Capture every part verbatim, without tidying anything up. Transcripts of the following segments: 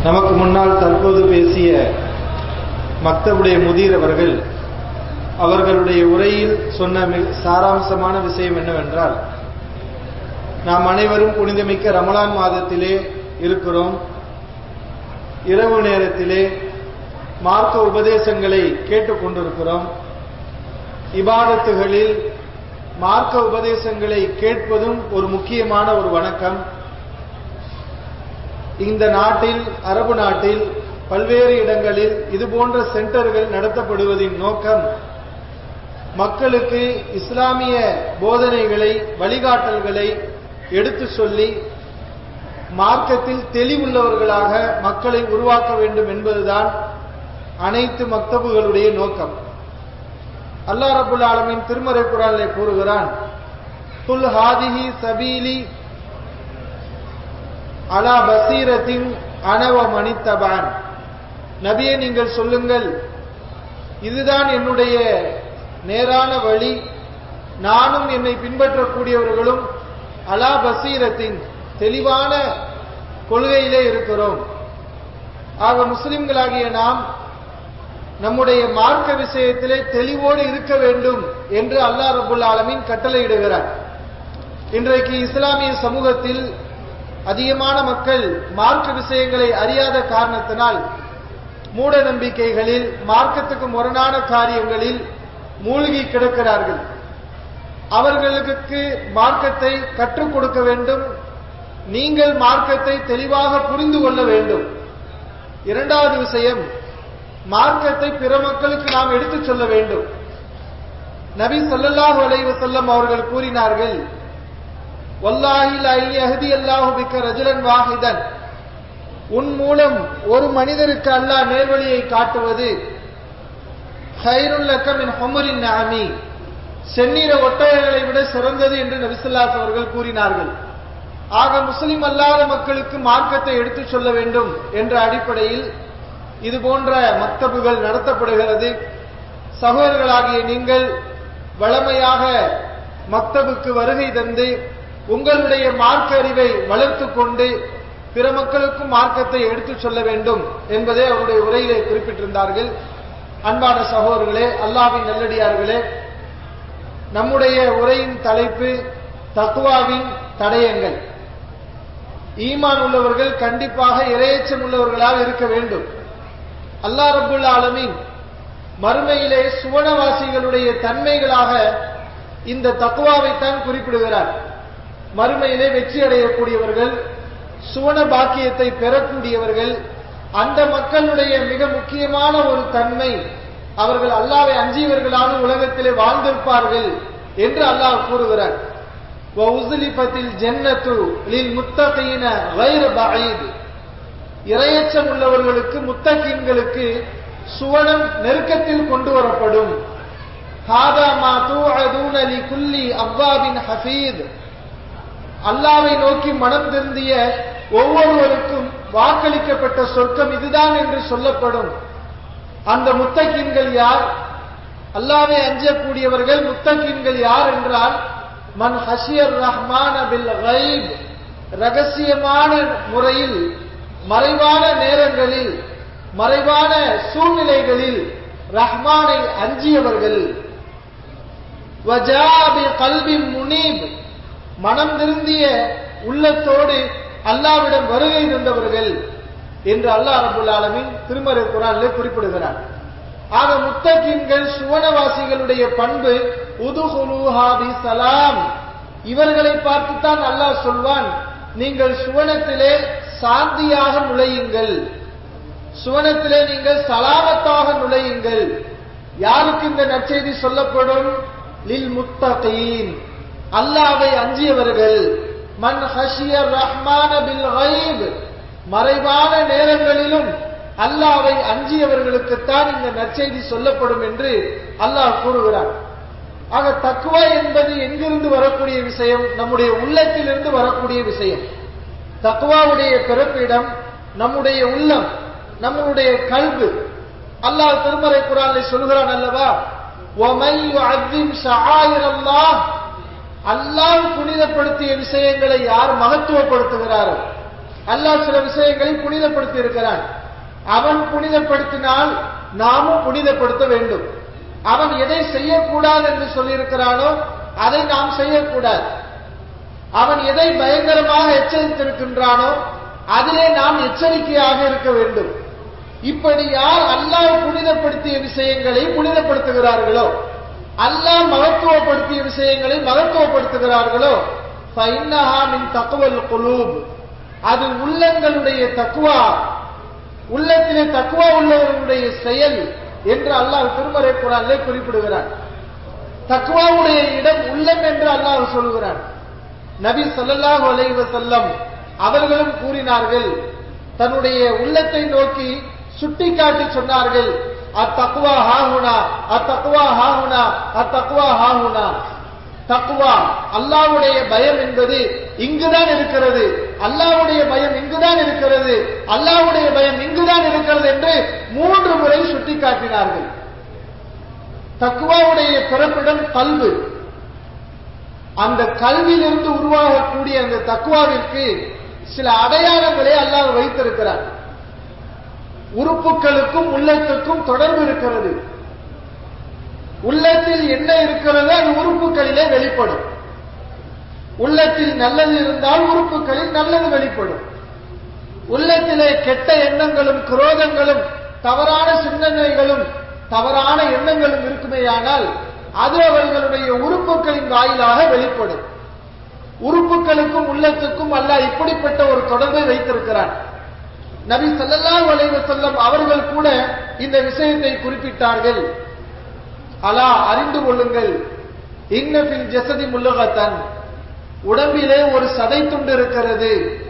நமக்கு முன்னால் தற்போது பேசிய மக்தபுடைய முதீர் அவர்கள் அவர்களுடைய உரையில் சொன்ன சாராம்சமான விஷயம் என்னவென்றால், நாம் அனைவரும் புனிதமிக்க ரமலான் மாதத்திலே இருக்கிறோம். இரவு நேரத்திலே மார்க்க உபதேசங்களை கேட்டுக்கொண்டிருக்கிறோம். இபாதத்துகளில் மார்க்க உபதேசங்களை கேட்பதும் ஒரு முக்கியமான ஒரு வணக்கம். இந்த நாட்டில், அரபு நாட்டில் பல்வேறு இடங்களில் இது போன்ற சென்டர்கள் நடத்தப்படுவதின் நோக்கம் மக்களுக்கு இஸ்லாமிய போதனைகளை, வழிகாட்டல்களை எடுத்து சொல்லி மார்க்கத்தில் தெளிவுள்ளவர்களாக மக்களை உருவாக்க வேண்டும் என்பதுதான் அனைத்து மக்தபுகளுடைய நோக்கம். அல்லாஹ் ரப்புல் ஆலமீன் திருமறை குர்ஆனிலே கூறுகிறான், குல் ஹாதிஹி சபீலி அலா பசீரத்தின் அனவ மனித்தபான். நபியே, நீங்கள் சொல்லுங்கள், இதுதான் என்னுடைய நேரான வழி, நானும் என்னை பின்பற்றக்கூடியவர்களும் அலா பசீரத்தின் தெளிவான கொள்கையிலே இருக்கிறோம். ஆக முஸ்லிம்களாகிய நாம் நம்முடைய மார்க்க விஷயத்திலே தெளிவோடு இருக்க வேண்டும் என்று அல்லாஹ் ரப்புல் ஆலமீன் கட்டளையிடுகிறார். இன்றைக்கு இஸ்லாமிய சமூகத்தில் அதிகமான மக்கள் மார்க்க விஷயங்களை அறியாத காரணத்தினால் மூட நம்பிக்கைகளில், மார்க்கத்துக்கு முரணான காரியங்களில் மூழ்கி கிடக்கிறார்கள். அவர்களுக்கு மார்க்கத்தை கற்றுக் கொடுக்க வேண்டும். நீங்கள் மார்க்கத்தை தெளிவாக புரிந்து கொள்ள வேண்டும். இரண்டாவது விஷயம், மார்க்கத்தை பிற மக்களுக்கு நாம் எடுத்துச் சொல்ல வேண்டும். நபி ஸல்லல்லாஹு அலைஹி வஸல்லம் அவர்கள் கூறினார்கள், வல்லாஹி லா யஹ்தி அல்லாஹு பிக ரஜுலன் வாஹிதன். உன் மூலம் ஒரு மனிதருக்கு அல்லாஹ் நேர்வழியை காட்டுவது கைருல் லக மின் ஹும்ரின் நஅமி, செந்நிற ஒட்டகைகளை விட சிறந்தது என்று நபி ஸல்லல்லாஹு அலைஹி அவர்கள் கூறினார்கள். ஆக முஸ்லிம் அல்லாத மக்களுக்கு மார்க்கத்தை எடுத்துச் சொல்ல வேண்டும் என்ற அடிப்படையில் இது போன்ற மக்தபுகள் நடத்தப்படுகிறது. சகோதரர்களாகிய நீங்கள் வளமையாக மக்தபுக்கு வருகை தந்து உங்களுடைய மார்க்க அறிவை வளர்த்துக் கொண்டு பிற மக்களுக்கும் மார்க்கத்தை எடுத்துச் சொல்ல வேண்டும் என்பதை அவருடைய உரையிலே குறிப்பிட்டிருந்தார்கள். அன்பான சகோதரர்களே, அல்லாஹ்வின் நல்லடியார்களே, நம்முடைய உரையின் தலைப்பு தக்வாவின் தடயங்கள். ஈமான் உள்ளவர்கள் கண்டிப்பாக இறையச்சம் உள்ளவர்களாக இருக்க வேண்டும். அல்லாஹ் ரப்புல் ஆலமீன் மறுமையிலே சுவனவாசிகளுடைய தன்மைகளாக இந்த தக்வாவைத்தான் குறிப்பிடுகிறார். மறுமையிலே வெற்றி அடையக்கூடியவர்கள், சுவன பாக்கியத்தை பெறக்கூடியவர்கள், அந்த மக்களுடைய மிக முக்கியமான ஒரு தன்மை, அவர்கள் அல்லாஹ்வை அஞ்சியவர்களாக உலகத்திலே வாழ்ந்திருப்பார்கள் என்று அல்லாஹ் கூறுகிறார். வஉஸ்லிஃபத்தில் ஜன்னத்து லில் முத்தகீன கைர பஈத். இறையச்சம் உள்ளவர்களுக்கு, முத்தகீன்களுக்கு சுவனம் நெருக்கத்தில் கொண்டு வரப்படும். ஹாதா மா துஅதுன லிகுல்லி அவ்வாபின் ஹஃபீத். அல்லாஹ்வை நோக்கி மனம் திருந்திய ஒவ்வொருவருக்கும் வாக்களிக்கப்பட்ட சொர்க்கம் இதுதான் என்று சொல்லப்படும். அந்த முத்தகீன்கள் யார்? அல்லாஹ்வை அஞ்சக்கூடியவர்கள் முத்தகீன்கள் யார் என்றால், மன் ஹஷியர் ரஹ்மான பில் கைப், ரகசியமான முறையில், மறைவான நேரங்களில், மறைவான சூழ்நிலைகளில் ரஹ்மானை அஞ்சியவர்கள். வஜா பி கல்பின் முனீப், மனம் திருந்திய உள்ளத்தோடு அல்லாஹ்விடம் வருகை தந்தவர்கள் என்று அல்லாஹ் ரப்புல் ஆலமீன் திருமறை குர்ஆனிலே குறிப்பிடுகிறார். ஆக முத்தகீன்கள், சுவனவாசிகளுடைய பண்பு உதுஹுலூஹா பிஸலாம். இவர்களை பார்த்துத்தான் அல்லாஹ் சொல்வான், நீங்கள் சுவனத்திலே சாந்தியாக நுழையுங்கள், சுவனத்திலே நீங்கள் சலாமத்தாக நுழையுங்கள். யாருக்கு இந்த நற்செய்தி சொல்லப்படும்? லில் முத்தகீன், அல்லாஹ்வை அஞ்சியவர்கள். மன் ஹஷியர் ரஹ்மான பில் கைப், மறைவான நேரங்களிலும் அல்லாஹ்வை அஞ்சியவர்களுக்குத்தான் இந்த நற்செய்தி சொல்லப்படும் என்று அல்லாஹ் கூறுகிறார். ஆக தக்வா என்பது எங்கிருந்து வரக்கூடிய விஷயம்? நம்முடைய உள்ளத்திலிருந்து வரக்கூடிய விஷயம். தக்வாவுடைய பிறப்பிடம் நம்முடைய உள்ளம், நம்முடைய கல்பு. அல்லாஹ் திருமறை குர்ஆனில் சொல்கிறான் அல்லவா, வமை யுஅzzim ஷஆயிரல்லாஹ், அல்லாஹ் புனிதப்படுத்திய விஷயங்களை யார் மகத்துவப்படுத்துகிறாரோ, அல்லாஹ் சில விஷயங்களை புனிதப்படுத்தி இருக்கிறான். அவன் புனிதப்படுத்தினால் நாமும் புனிதப்படுத்த வேண்டும். அவன் எதை செய்யக்கூடாது என்று சொல்லியிருக்கிறானோ அதை நாம் செய்யக்கூடாது. அவன் எதை பயங்கரமாக எச்சரித்திருக்கின்றானோ அதிலே நாம் எச்சரிக்கையாக இருக்க வேண்டும். இப்படி யார் அல்லாஹ் புனிதப்படுத்திய விஷயங்களை புனிதப்படுத்துகிறார்களோ, அல்லாஹ் மகத்துவப்படுத்திய விஷயங்களை மகத்துவப்படுத்துகிறார்களோ, ஃபைன்னஹா மின் தக்வல் குலூப், அது உள்ளங்களுடைய தக்வா, உள்ளத்திலே தக்வா உள்ளவர்களுடைய செயல் என்று அல்லாஹ் திருமறை குர்ஆனிலே குறிப்பிடுகிறார். தக்வாவுடைய இடம் உள்ளம் என்று அல்லாஹ் சொல்கிறார். நபி ஸல்லல்லாஹு அலைஹி வஸல்லம் அவர்களும் கூறினார்கள், தன்னுடைய உள்ளத்தை நோக்கி சுட்டிக்காட்டி சொன்னார்கள், அத்தக்வா ஹாஹுனா, அத்தக்வா ஹாஹுனா, அத்தக்வா ஹாஹுனா. தக்வா, அல்லாஹ்வுடைய பயம் என்பது இங்குதான் இருக்கிறது, அல்லாஹ்வுடைய பயம் இங்குதான் இருக்கிறது, அல்லாஹ்வுடைய பயம் இங்குதான் இருக்கிறது என்று மூன்று முறை சுட்டிக்காட்டினார்கள். தக்வாவுடைய பிறப்பிடம் கல்பு. அந்த கல்வியிலிருந்து உருவாகக்கூடிய அந்த தக்வாவிற்கு சில அடையாளங்களை அல்லாஹ் வைத்திருக்கிறார். உறுப்புகளுக்கும் உள்ளத்துக்கும் தொடர்பு இருக்கிறது. உள்ளத்தில் என்ன இருக்கிறது அது உறுப்புகளிலே வெளிப்படும். உள்ளத்தில் நல்லது இருந்தால் உறுப்புகளில் நல்லது வெளிப்படும். உள்ளத்திலே கெட்ட எண்ணங்களும் குரோதங்களும் தவறான சிந்தனைகளும் தவறான எண்ணங்களும் இருக்குமேயானால் அது அவர்களுடைய உறுப்புகளின் வாயிலாக வெளிப்படும். உறுப்புகளுக்கும் உள்ளத்துக்கும் அல்லாஹ் இப்படிப்பட்ட ஒரு தொடர்பை வைத்திருக்கிறார். நபி ஸல்லல்லாஹு அலைஹி வஸல்லம் அவர்கள் கூட இந்த விஷயத்தை குறிப்பிட்டார்கள். அலா, அறிந்து கொள்ளுங்கள், இன்ன ஃபில் ஜஸதி முல்கத்தன், உடம்பிலே ஒரு சதை துண்டு இருக்கிறது.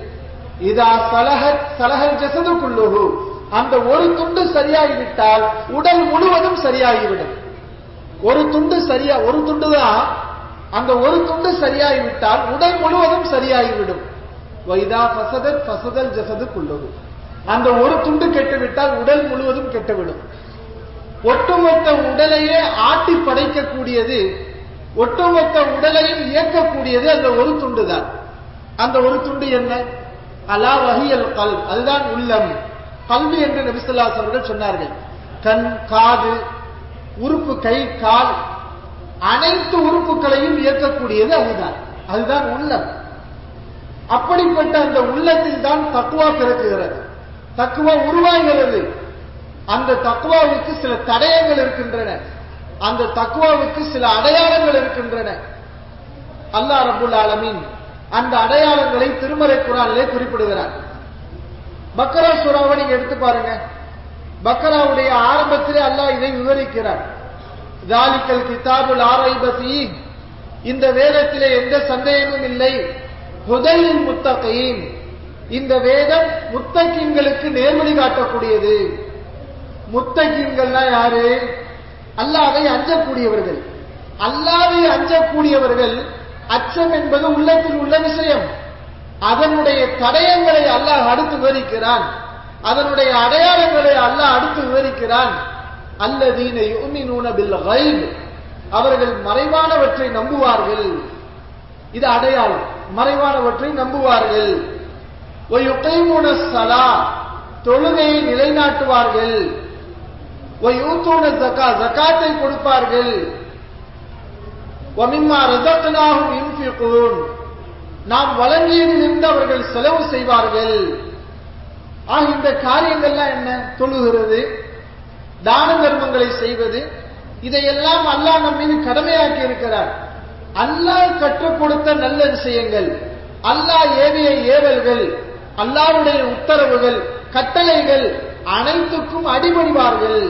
இதா சலஹத் சலஹல் ஜஸது குல்லுஹு, அந்த ஒரு துண்டு சரியாகிவிட்டால் உடல் முழுவதும் சரியாகிவிடும். ஒரு துண்டு சரியா ஒரு துண்டு தான், அந்த ஒரு துண்டு சரியாகிவிட்டால் உடல் முழுவதும் சரியாகிவிடும். வைதா ஃபஸதத் ஃபஸதல் ஜஸது குல்லுஹு, அந்த ஒரு துண்டு கெட்டுவிட்டால் உடல் முழுவதும் கெட்டுவிடும். ஒட்டுமொத்த உடலையே ஆட்டி படைக்கக்கூடியது, ஒட்டுமொத்த உடலையும் இயக்கக்கூடியது அந்த ஒரு துண்டு தான். அந்த ஒரு துண்டு என்ன? அலா வஹியல் கல்ப், அதுதான் உள்ளம். கல்வி என்று நபி ஸல்லல்லாஹு அலைஹி வஸல்லம் சொன்னார்கள். கண், காது, உறுப்பு, கை, கால், அனைத்து உறுப்புகளையும் இயக்கக்கூடியது அதுதான், அதுதான் உள்ளம். அப்படிப்பட்ட அந்த உள்ளத்தில் தான் தக்வா பிறக்குகிறது, தக்வா உருவாகிறது. அந்த தக்வாவுக்கு சில தடயங்கள் இருக்கின்றன, அந்த தக்வாவுக்கு சில அடையாளங்கள் இருக்கின்றன. அல்லாஹ் ரப்புல் ஆலமீன் அந்த அடையாளங்களை திருமறை குர்ஆனிலே குறிப்பிடுகிறார். பக்ரா சூராவை நீங்க எடுத்து பாருங்க. பக்ராவுடைய ஆரம்பத்திலே அல்லாஹ் இதை விவரிக்கிறார். ஜாலிகல் கிதாபுல் லா ரைப ஃபீஹ், இந்த வேதத்திலே எந்த சந்தேகமும் இல்லை. ஹுதல் லில் முத்தகீன், இந்த வேதம் முத்தகீன்களுக்கு நேர்வழி காட்டக்கூடியது. முத்தகீன்கள்னா யாரு? அல்லாஹ்வை அஞ்சக்கூடியவர்கள். அல்லாஹ்வை அஞ்சக்கூடியவர்கள். அச்சம் என்பது உள்ளத்தில் உள்ள விஷயம். அதனுடைய தடயங்களை அல்லாஹ் அடுத்து விவரிக்கிறான், அதனுடைய அடையாளங்களை அல்லாஹ் அடுத்து விவரிக்கிறான். அல்லதீன யுமினூன பில் கைப், அவர்கள் மறைவானவற்றை நம்புவார்கள். இது அடையாளம், மறைவானவற்றை நம்புவார்கள். வயுகீமுன ஸலா, தொழுகையை நிலைநாட்டுவார்கள். வயூதூன ஸகா, ஸகாத்தை கொடுப்பார்கள். வமிம்மா ரஸக்னாஹும் யுன்ஃபிகூன், நாம் வழங்கியதிலிருந்து அவர்கள் செலவு செய்வார்கள். ஆக இந்த காரியங்கள்லாம் என்ன? தொழுகிறது, தான தர்மங்களை செய்வது, இதையெல்லாம் அல்லாஹ் நம் மீது கடமையாக்கி இருக்கிறார். அல்லாஹ் கற்றுக் கொடுத்த நல்ல விஷயங்கள், அல்லாஹ் ஏவிய ஏவல்கள், அல்லாஹ்வுடைய உத்தரவுகள், கட்டளைகள் அனைத்துக்கும் அடிபணிவார்கள்.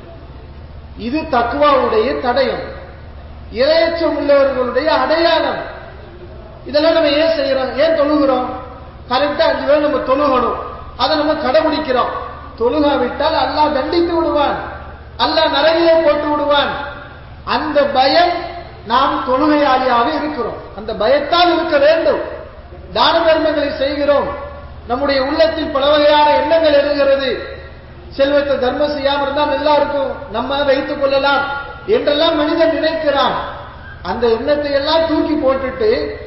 இது தக்வாவுடைய தடயம், இறையச்சம் உள்ளவர்களுடைய அடையாளம். இதெல்லாம் நம்ம ஏன் செய்யறோம்? ஏன் தொழுகிறோம்? கரெக்டா அஞ்சு வேளை நம்ம தொழுகணும், அதை நம்ம கடைபிடிக்கிறோம். தொழுகாவிட்டால் அல்லாஹ் தண்டித்து விடுவான், அல்லாஹ் நரகிலே போட்டு விடுவான். அந்த பயம், நாம் தொழுகையாளியாக இருக்கிறோம், அந்த பயத்தால் இருக்க வேண்டும். தான தர்மங்களை செய்கிறோம், நம்முடைய உள்ளத்தில் பல வகையான எண்ணங்கள் எழுகிறது. செல்வத்தை தர்மம் செய்யாம இருந்தா நல்லா இருக்கும், நம்ம வைத்துக் கொள்ளலாம் என்றெல்லாம் மனிதன் நினைக்கிறான். அந்த எண்ணத்தை எல்லாம் தூக்கி போட்டுட்டு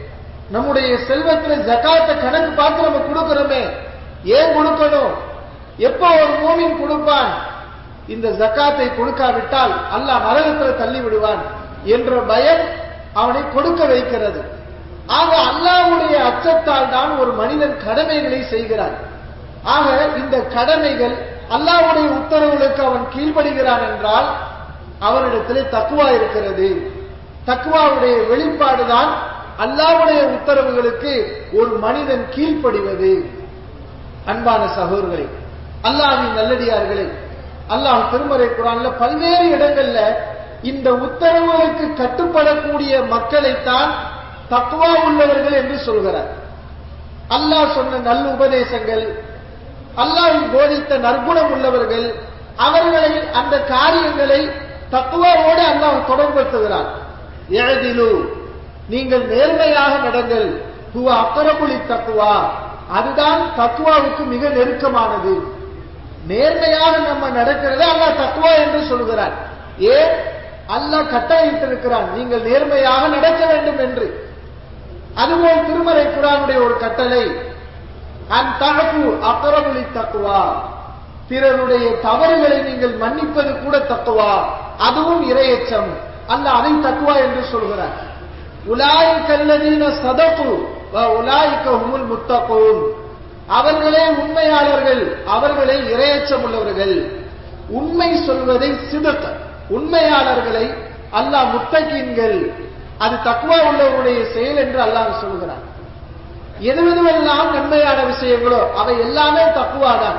நம்முடைய செல்வத்துல ஜகாத்தை கணக்கு பார்த்து நம்ம கொடுக்கிறோமே, ஏன் கொடுக்கணும்? எப்போ ஒரு மூமின் கொடுப்பான்? இந்த ஜகாத்தை கொடுக்காவிட்டால் அல்லாஹ் நரகத்தில் தள்ளி விடுவான் என்ற பயம் அவனை கொடுக்க வைக்கிறது. ஆக அல்லாஹ்வுடைய அச்சத்தால் தான் ஒரு மனிதன் கடமைகளை செய்கிறான். ஆக இந்த கடமைகள் அல்லாஹ்வுடைய உத்தரவுகளுக்கு அவன் கீழ்ப்படுகிறான் என்றால் அவனிடத்திலே தக்வா இருக்கிறது. தக்வாவுடைய வெளிப்பாடுதான் அல்லாஹ்வுடைய உத்தரவுகளுக்கு ஒரு மனிதன் கீழ்ப்படிவது. அன்பான சகோதரர்களே, அல்லாஹ்வின் நல்லடியார்களே, அல்லாஹ் திருமறை குர்ஆன்ல பல்வேறு இடங்கள்ல இந்த உத்தரவுகளுக்கு கட்டுப்படக்கூடிய மக்களைத்தான் தக்வா உள்ளவர்கள் என்று சொல்கிறார். அல்லாஹ் சொன்ன நல்ல உபதேசங்கள், அல்லாஹ் போதித்த நற்குணம் உள்ளவர்கள், அவர்களை அந்த காரியங்களை தக்வாவோடு அல்லாஹ் தொடர்படுத்துகிறார். யஅதிலு, நீங்கள் நேர்மையாக நடங்கள், ஹுவ அக்ரபு லித்தக்வா, அதுதான் தக்வாவுக்கு மிக நெருக்கமானது. நேர்மையாக நம்ம நடக்கிறத அல்லாஹ் தக்வா என்று சொல்கிறார். ஏன்? அல்லாஹ் கட்டளையிட்டிருக்கிறான் நீங்கள் நேர்மையாக நடக்க வேண்டும் என்று. அதுபோல் திருமறை குர்ஆனுடைய ஒரு கட்டளை, அன் தஅஃபு அக்ரபு லித்தக்வா, பிறருடைய தவறுகளை நீங்கள் மன்னிப்பது கூட தக்வா, அதுவும் இறையச்சம். அல்லாஹ் அதை தக்வா என்று சொல்கிறார். உலாயிக அல்லதீன ஸதகு வ உலாயிக ஹுமுல் முத்தகூன், அவர்களே உண்மையாளர்கள், அவர்களே இறையச்சம் உள்ளவர்கள். உண்மை சொல்வதை சிதக், உண்மையாளர்களை அல்லாஹ் முத்தகீன்கள், அது தக்வா உள்ளவருடைய செயல் என்று அல்லாஹ் சொல்கிறார். எது எதுவெல்லாம் நன்மையான விஷயங்களோ அவை எல்லாமே தக்வா தான்.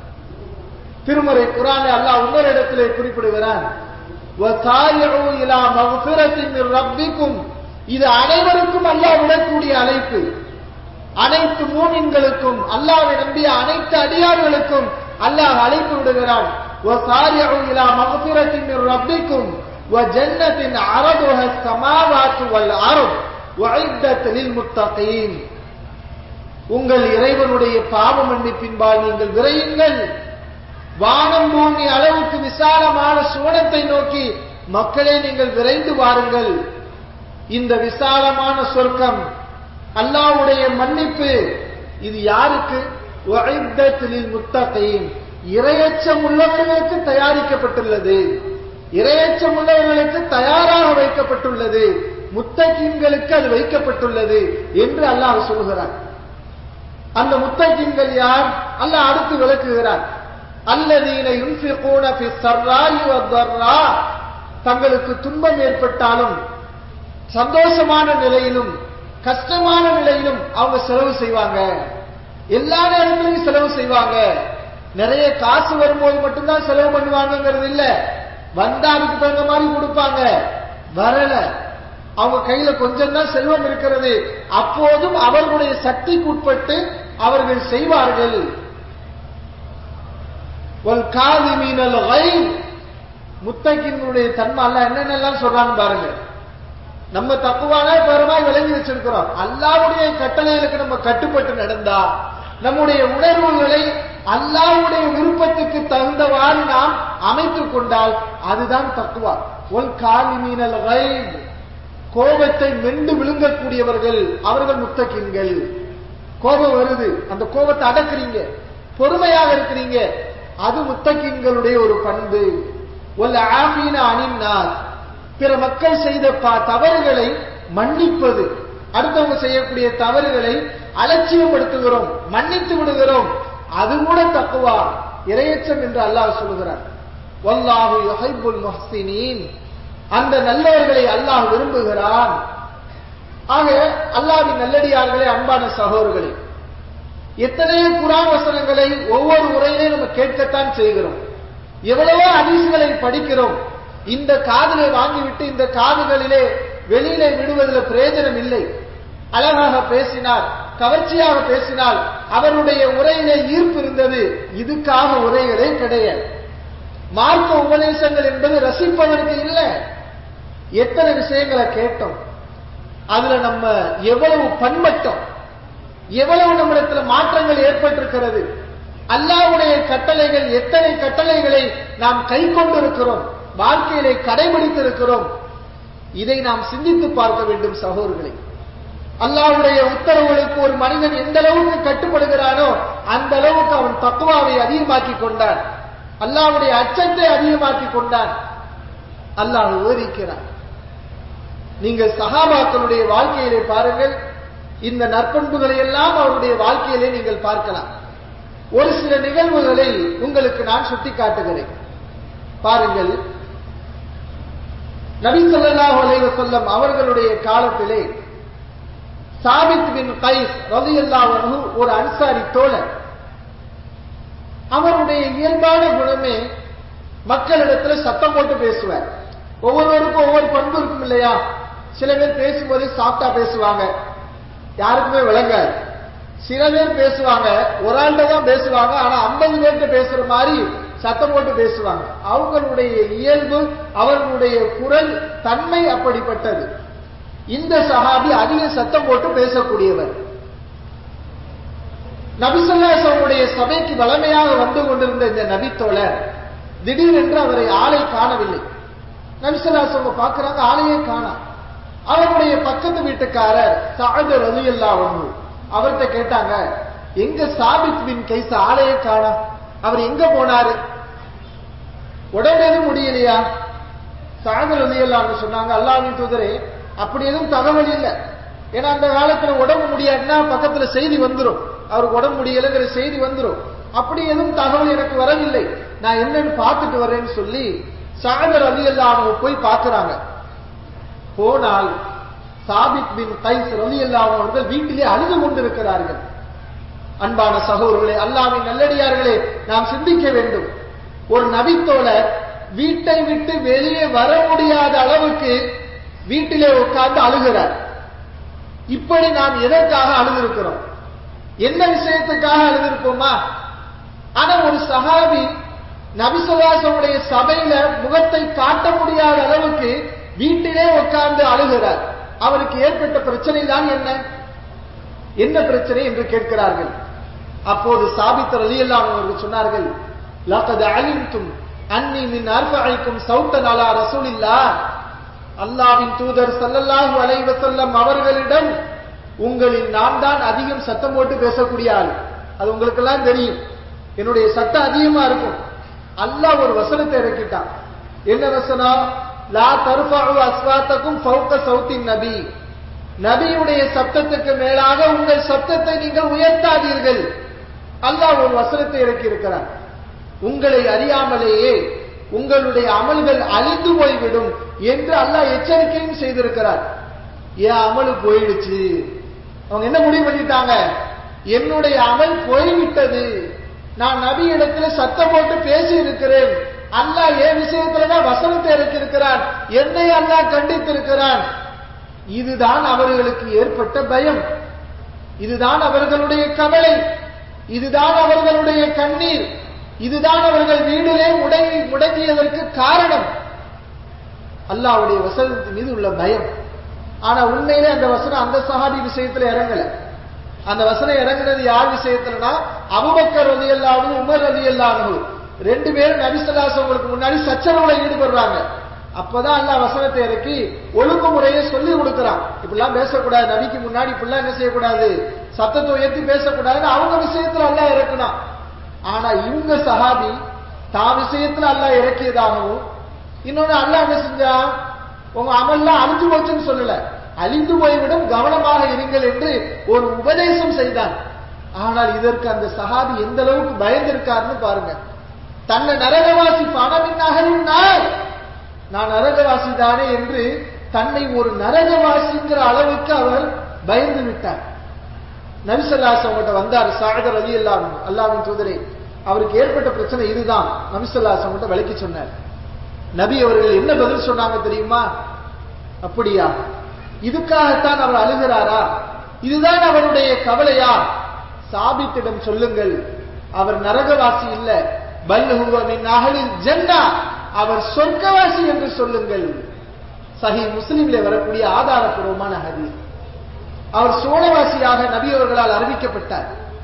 திருமறை குர்ஆனில் அல்லாஹ் இன்னொரு இடத்திலே குறிப்பிடுகிறான், வசாயிஉ இலா மக்ஃபிரத்தின் மிர் ரப்பிக்கும், இது அனைவருக்கும் அல்லாஹ் விடக்கூடிய அழைப்பு. அனைத்து மூமின்களுக்கும், அல்லாஹ்வை நம்பிய அனைத்து அடியார்களுக்கும் அல்லாஹ் அழைப்பு விடுகிறான். வசாரிஉ இலா மக்ஃபிரத்தின் மிர் ரப்பிக்கும் வ ஜன்னத்தின் அரதுஹா ஸமாவாத்து வல் அர்த் வஇத்தத் லில் முத்தகீன், உங்கள் இறைவனுடைய பாவ மன்னிப்பின்பால் நீங்கள் விரையுங்கள், வானம் பூமி அளவுக்கு விசாலமான சுவனத்தை நோக்கி மக்களே நீங்கள் விரைந்து வாருங்கள். இந்த விசாலமான சொர்க்கம், அல்லாஹ்வுடைய மன்னிப்பு, இது யாருக்கு? வஇத்தத் லில் முத்தகீன், இறையச்சம் உள்ளவர்களுக்கு தயாரிக்கப்பட்டுள்ளது, இறையச்சம் உள்ளவர்களுக்கு தயாராக வைக்கப்பட்டுள்ளது, முத்தகீன்களுக்கு அது வைக்கப்பட்டுள்ளது என்று அல்லாஹ் சொல்கிறார். அந்த முத்தகீன்கள் யார்? அல்லாஹ் அடுத்து விளக்குகிறார். அல்லதீன யுன்ஃபிகூன ஃபிஸ் ஸர்ராஇ வத்-தர்ரா, தங்களுக்கு துன்பம் ஏற்பட்டாலும் சந்தோஷமான நிலையிலும் கஷ்டமான நிலையிலும் அவங்க செலவு செய்வாங்க. எல்லா நேரத்திலும் செலவு செய்வாங்க. நிறைய காசு வரும்போது மட்டும்தான் செலவு பண்ணுவாங்கிறது இல்ல, வந்தா அதுக்கு தகுந்த மாதிரி கொடுப்பாங்க. வரல, அவங்க கையில கொஞ்சம் தான் செல்வம் இருக்கிறது, அப்போதும் அவர்களுடைய சக்திக்கு உட்பட்டு அவர்கள் செய்வார்கள். வல் காலிமீனல் கைஸ், முத்தகீன்களுடைய தன்மை அல்லாஹ் என்னென்னலாம் சொல்றான்னு பாருங்க. நம்ம தக்குவான பெருமாய் விளங்கி வச்சிருக்கிறோம். அல்லாஹ்வுடைய கட்டளைகளுக்கு நம்ம கட்டுப்பட்டு நடந்தா, நம்முடைய உணர்வுகளை அல்லாஹ்வுடைய விருப்பத்துக்கு தகுந்தவாறு நாம் அமைத்துக் கொண்டால் அதுதான் தக்குவா. ஒல் காலிமீனல் கைஸ், கோபத்தை மெண்டு விழுங்கக்கூடியவர்கள் அவர்கள் முத்தகீன்கள். கோபம் வருது, அந்த கோபத்தை அடக்குறீங்க, பொறுமையாக இருக்கிறீங்க, அது முத்தகீன்களுடைய ஒரு பண்பு. ஒல் ஆஃபீன அனின் நாஸ், பிற மக்கள் செய்த தவறுகளை மன்னிப்பது, அடுத்தவங்க செய்யக்கூடிய தவறுகளை அலட்சியப்படுத்துகிறோம், மன்னித்து விடுகிறோம், அது கூட தக்வா, இறையச்சம் என்று அல்லாஹ் சொல்கிறார். வல்லாஹு யுஹிப்புல் முஹ்சினீன், அந்த நல்லவர்களை அல்லாஹ் விரும்புகிறான். ஆக அல்லாஹ்வின் நல்லடியார்களே, அன்பான சகோதரர்களே, எத்தனையோ குர்ஆன் வசனங்களை ஒவ்வொரு உரையிலே நம்ம கேட்கத்தான் செய்கிறோம், எவ்வளவோ ஹதீஸ்களை படிக்கிறோம். இந்த காதிலே வாங்கிவிட்டு இந்த காதுகளிலே வெளியிலே விடுவதில் பிரயோஜனம் இல்லை. அழகாக பேசினார், கவர்ச்சியாக பேசினால் அவருடைய உரையிலே ஈர்ப்பு இருந்தது, இதுக்காக உரைகளே கிடையாது. மார்க்க உபதேசங்கள் என்பது ரசிப்பதற்கு இல்லை. எத்தனை விஷயங்களை கேட்டோம், அதுல நம்ம எவ்வளவு பண்பட்டோம், எவ்வளவு நம்மிடத்துல மாற்றங்கள் ஏற்பட்டிருக்கிறது. அல்லாஹ்வுடைய கட்டளைகள், எத்தனை கட்டளைகளை நாம் கை கொண்டிருக்கிறோம், வாழ்க்கையிலே கடைபிடித்திருக்கிறோம். இதை நாம் சிந்தித்து பார்க்க வேண்டும் சகோதரர்களே. அல்லாஹ்வுடைய உத்தரவுகளுக்கு ஒரு மனிதன் எந்த அளவுக்கு கட்டுப்படுகிறானோ அந்த அளவுக்கு அவன் தக்வாவை அதிகமாக்கி கொண்டான், அல்லாஹ்வுடைய அச்சத்தை அதிகமாக்கி கொண்டான். அல்லாஹ் விவரிக்கிறான். நீங்கள் சஹாபாக்களுடைய வாழ்க்கையிலே பாருங்கள், இந்த நற்பண்புகளை எல்லாம் அவருடைய வாழ்க்கையிலே நீங்கள் பார்க்கலாம். ஒரு சில நிகழ்வுகளை உங்களுக்கு நான் சுட்டிக்காட்டுகிறேன். பாருங்கள், நபி ஸல்லல்லாஹு அலைஹி வஸல்லம் அவர்களுடைய காலத்திலே சாபித் பின் கைஸ் ரலியல்லாஹு அன்ஹு ஒரு அன்சாரி தோழர். அவருடைய இயல்பான குணமே மக்களிடத்தில் சத்தம் போட்டு பேசுவார். ஒவ்வொருவருக்கும் ஒவ்வொரு பண்பு இருக்கும் இல்லையா? சில பேர் பேசும்போது சாப்பிட்டா பேசுவாங்க, யாருக்குமே விளங்காது. சில பேர் பேசுவாங்க, ஒரு ஆள்கிட்ட தான் பேசுவாங்க, ஆனா ஐம்பது பேர்கிட்ட பேசுற மாதிரி சத்தம் போட்டு பேசுவாங்க. அவங்களுடைய இயல்பு, அவர்களுடைய குரல் தன்மை அப்படிப்பட்டது. இந்த சஹாபி அதிக சத்தம் போட்டு பேசக்கூடியவர். நபி ஸல்லல்லாஹு அலைஹி வஸல்லம் சபைக்கு வளமையாக வந்து கொண்டிருந்த இந்த நபித்தோழர் திடீரென்று அவரை ஆளை காணவில்லை. நபி ஸல்லல்லாஹு அலைஹி வஸல்லம் பார்க்கறாங்க, ஆளையே காணோம். அவருடைய பக்கத்து வீட்டுக்காரர் சஅத் ரலியல்லாஹு அன்ஹு அவர்கிட்ட கேட்டாங்க, எங்க சாபித் பின் கைஸ் ஆளையே காணோம், அவர் எங்க போனாரு, உடம்பு எதுவும் முடியலையா? சஅத் ரலியல்லாஹு அன்ஹு சொன்னாங்க, அல்லாஹ்வின் தூதரே, அப்படி எதுவும் தகவல் இல்லை. ஏன்னா அந்த காலத்துல உடம்பு முடியாதுன்னா பக்கத்துல செய்தி வந்துடும், அவருக்கு உடம்பு முடியலைங்கிற செய்தி வந்துடும். அப்படி எதுவும் தகவல் எனக்கு வரவில்லை, நான் என்னன்னு பார்த்துட்டு வரேன்னு சொல்லி சஅத் ரலியல்லாஹு அன்ஹு போய் பார்க்கறாங்க. போனால் சாபித் பின் கைஸ் ரலியல்லாஹு அன்ஹு அவர்கள் வீட்டிலே அழுது கொண்டிருக்கிறார்கள். அன்பான சகோதரர்களே, அல்லாஹ்வின் நல்லடியார்களே, நாம் சிந்திக்க வேண்டும். ஒரு நபித்தோழர் வீட்டை விட்டு வெளியே வர முடியாத அளவுக்கு வீட்டிலே உட்கார்ந்து அழுகிறார். இப்படி நாம் எதற்காக அழுதிருக்கிறோம்? என்ன விஷயத்துக்காக அழுதிருப்போமா? ஆனா ஒரு சஹாபி நபி ஸல்லல்லாஹு அலைஹி வஸல்லம் சபையில முகத்தை காட்ட முடியாத அளவுக்கு வீட்டிலே உட்கார்ந்து அழுகிறார். அவருக்கு ஏற்பட்ட பிரச்சனை தான் என்ன என்ன பிரச்சனை என்று கேட்கிறார்கள். அப்போது சாபித் ரலியல்லாஹு அன்ஹு அவர்கள் சொன்னார்கள், லகத் அலிம்தும் அன்னி மின் அர்ஃபஇக்கும் சௌத்தன் அலா ரசூலில்லாஹ், அல்லாஹ்வின் தூதர் ஸல்லல்லாஹு அலைஹி வஸல்லம் அவர்களிடம் உங்களில் நான் தான் அதிகம் சத்தம் போட்டு பேசக்கூடிய ஆள். அது உங்களுக்கு எல்லாம் தெரியும், என்னுடைய சத்தம் அதிகமா இருக்கும். அல்லாஹ் ஒரு வசனத்தை இறக்கிட்டான். என்ன வசனம்? லா தர்ஃபஉ அஸ்வாத்தக்கும் ஃபௌக சௌத்தின் நபி, நபியுடைய சத்தத்துக்கு மேலாக உங்கள் சத்தத்தை நீங்கள் உயர்த்தாதீர்கள். அல்லாஹ் ஒரு வசனத்தை இறக்கி இருக்கிறார். உங்களை அறியாமலேயே உங்களுடைய அமல்கள் அழிந்து போய்விடும் என்று அல்லாஹ் எச்சரிக்கையும் செய்திருக்கிறார். என் அமலு போயிடுச்சு, அவங்க என்ன முடிவு பண்ணிட்டாங்க? என்னுடைய அமல் போய்விட்டது, நான் நபி இடத்துல சத்தம் போட்டு பேசி இருக்கிறேன், அல்லாஹ் என் விஷயத்துலதான் வசனத்தை இறக்கியிருக்கிறான், என்னை அல்லாஹ் கண்டித்திருக்கிறான். இதுதான் அவர்களுக்கு ஏற்பட்ட பயம், இதுதான் அவர்களுடைய கவலை, இதுதான் அவர்களுடைய கண்ணீர், இதுதான் அவர்கள் வீடிலே முடங்கி முடங்கியதற்கு காரணம் அல்லாஹ்வுடைய வசனத்தின் மீது உள்ள பயம். ஆனா உண்மையிலே அந்த வசனம் அந்த சஹாபி விஷயத்துல இறங்கல. அந்த வசனம் இறங்குனது யார் விஷயத்துலனா, அபூபக்கர் ரலியல்லாஹு அன்ஹு, உமர் ரலியல்லாஹு அன்ஹு ரெண்டு பேரும் நபி ஸல்லல்லாஹு அலைஹி வஸல்லம் முன்னாடி சச்சரவுல ஈடுபடுறாங்க. அப்பதான் அல்லாஹ் வசனத்தை இறக்கி ஒழுங்குமுறையை சொல்லி கொடுக்கிறான். இப்படிலாம் பேசக்கூடாது, நபிக்கு முன்னாடி இப்படிலாம் என்ன செய்யக்கூடாது, சத்தத்தை உயர்த்தி பேசக்கூடாதுன்னு அவங்க விஷயத்துல அல்லாஹ் இறக்குனான். ஆனா இவங்க சஹாபி தான் விஷயத்துல அல்லாஹ் இறக்கியதாகவும், இன்னொன்னு அல்லாஹ் என்ன செஞ்சா, உங்க அமல்லாம் அழிஞ்சு போச்சுன்னு சொல்லல, அழிந்து போய்விடும், கவனமாக இருங்கள் என்று ஒரு உபதேசம் செய்தான். ஆனால் இதற்கு அந்த சஹாபி எந்த அளவுக்கு பயந்திருக்காருன்னு பாருங்க. தன்னை நரகவாசி பணமின் நகரின் நாள், நான் நரகவாசி தானே என்று தன்னை ஒரு நரகவாசிங்கிற அளவுக்கு அவர் பயந்து விட்டார். நபி ஸல்லல்லாஹு அலைஹி வஸல்லம் வந்தார் சஅத் ரலியல்லாஹு அன்ஹு, அல்லாஹ்வின் தூதரே, அவருக்கு ஏற்பட்ட பிரச்சனை இதுதான் நபி ஸல்லல்லாஹு அலைஹி வஸல்லம் விளக்கி சொன்னார். நபி அவர்கள் என்ன பதில் சொன்னாங்க தெரியுமா? அப்படியா, இதுக்காகத்தான் அவர் அழுகிறாரா, இதுதான் அவருடைய கவலையா? சாபித்திடம் சொல்லுங்கள், அவர் நரகவாசி இல்ல, பல் ஹுவ மின் அஹ்லில் ஜன்னah, அவர் சொர்க்கவாசி என்று சொல்லுங்கள். சஹீஹ் முஸ்லிமிலே வரக்கூடிய ஆதாரப்பூர்வமான ஹதீஸ். அவர் சோழவாசியாக நபி அவர்களால் அறிவிக்கப்பட்டார்.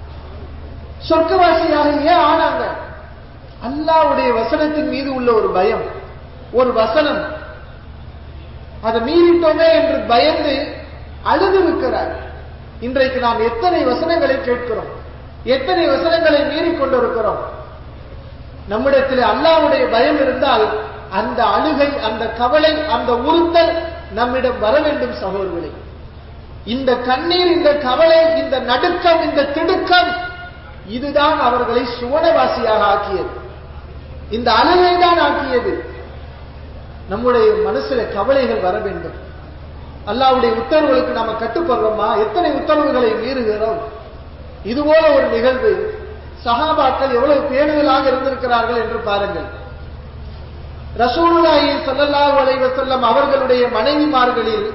சொர்க்கவாசியாக ஏன் ஆனாங்க? அல்லாஹ்வுடைய வசனத்தின் மீது உள்ள ஒரு பயம், ஒரு வசனம் அதை மீறிட்டோமே என்று பயந்து அழுதிருக்கிறார். இன்றைக்கு நாம் எத்தனை வசனங்களை கேட்கிறோம், எத்தனை வசனங்களை மீறிக் கொண்டிருக்கிறோம். நம்மிடத்தில் அல்லாஹ்வுடைய பயம் இருந்தால் அந்த அழுகை, அந்த கவலை, அந்த உறுத்தல் நம்மிடம் வர வேண்டும் சகோதரர்களே. இந்த கண்ணீர், இந்த கவலை, இந்த நடுக்கம், இந்த திடுக்கம், இதுதான் அவர்களை சுவனவாசியாக ஆக்கியது. இந்த அழுகை தான் ஆக்கியது. நம்முடைய மனசுல கவலைகள் வர வேண்டும். அல்லாஹ்வுடைய உத்தரவுகளுக்கு நாம கட்டுப்படுறோமா? எத்தனை உத்தரவுகளை மீறுகிறோம்? இதுபோல ஒரு நிகழ்வு, சஹாபாக்கள் எவ்வளவு பேணுதலாக இருந்திருக்கிறார்கள் என்று பாருங்கள். ரசூலுல்லாஹி ஸல்லல்லாஹு அலைஹி வஸல்லம் அவர்களுடைய மனைவிமார்களில்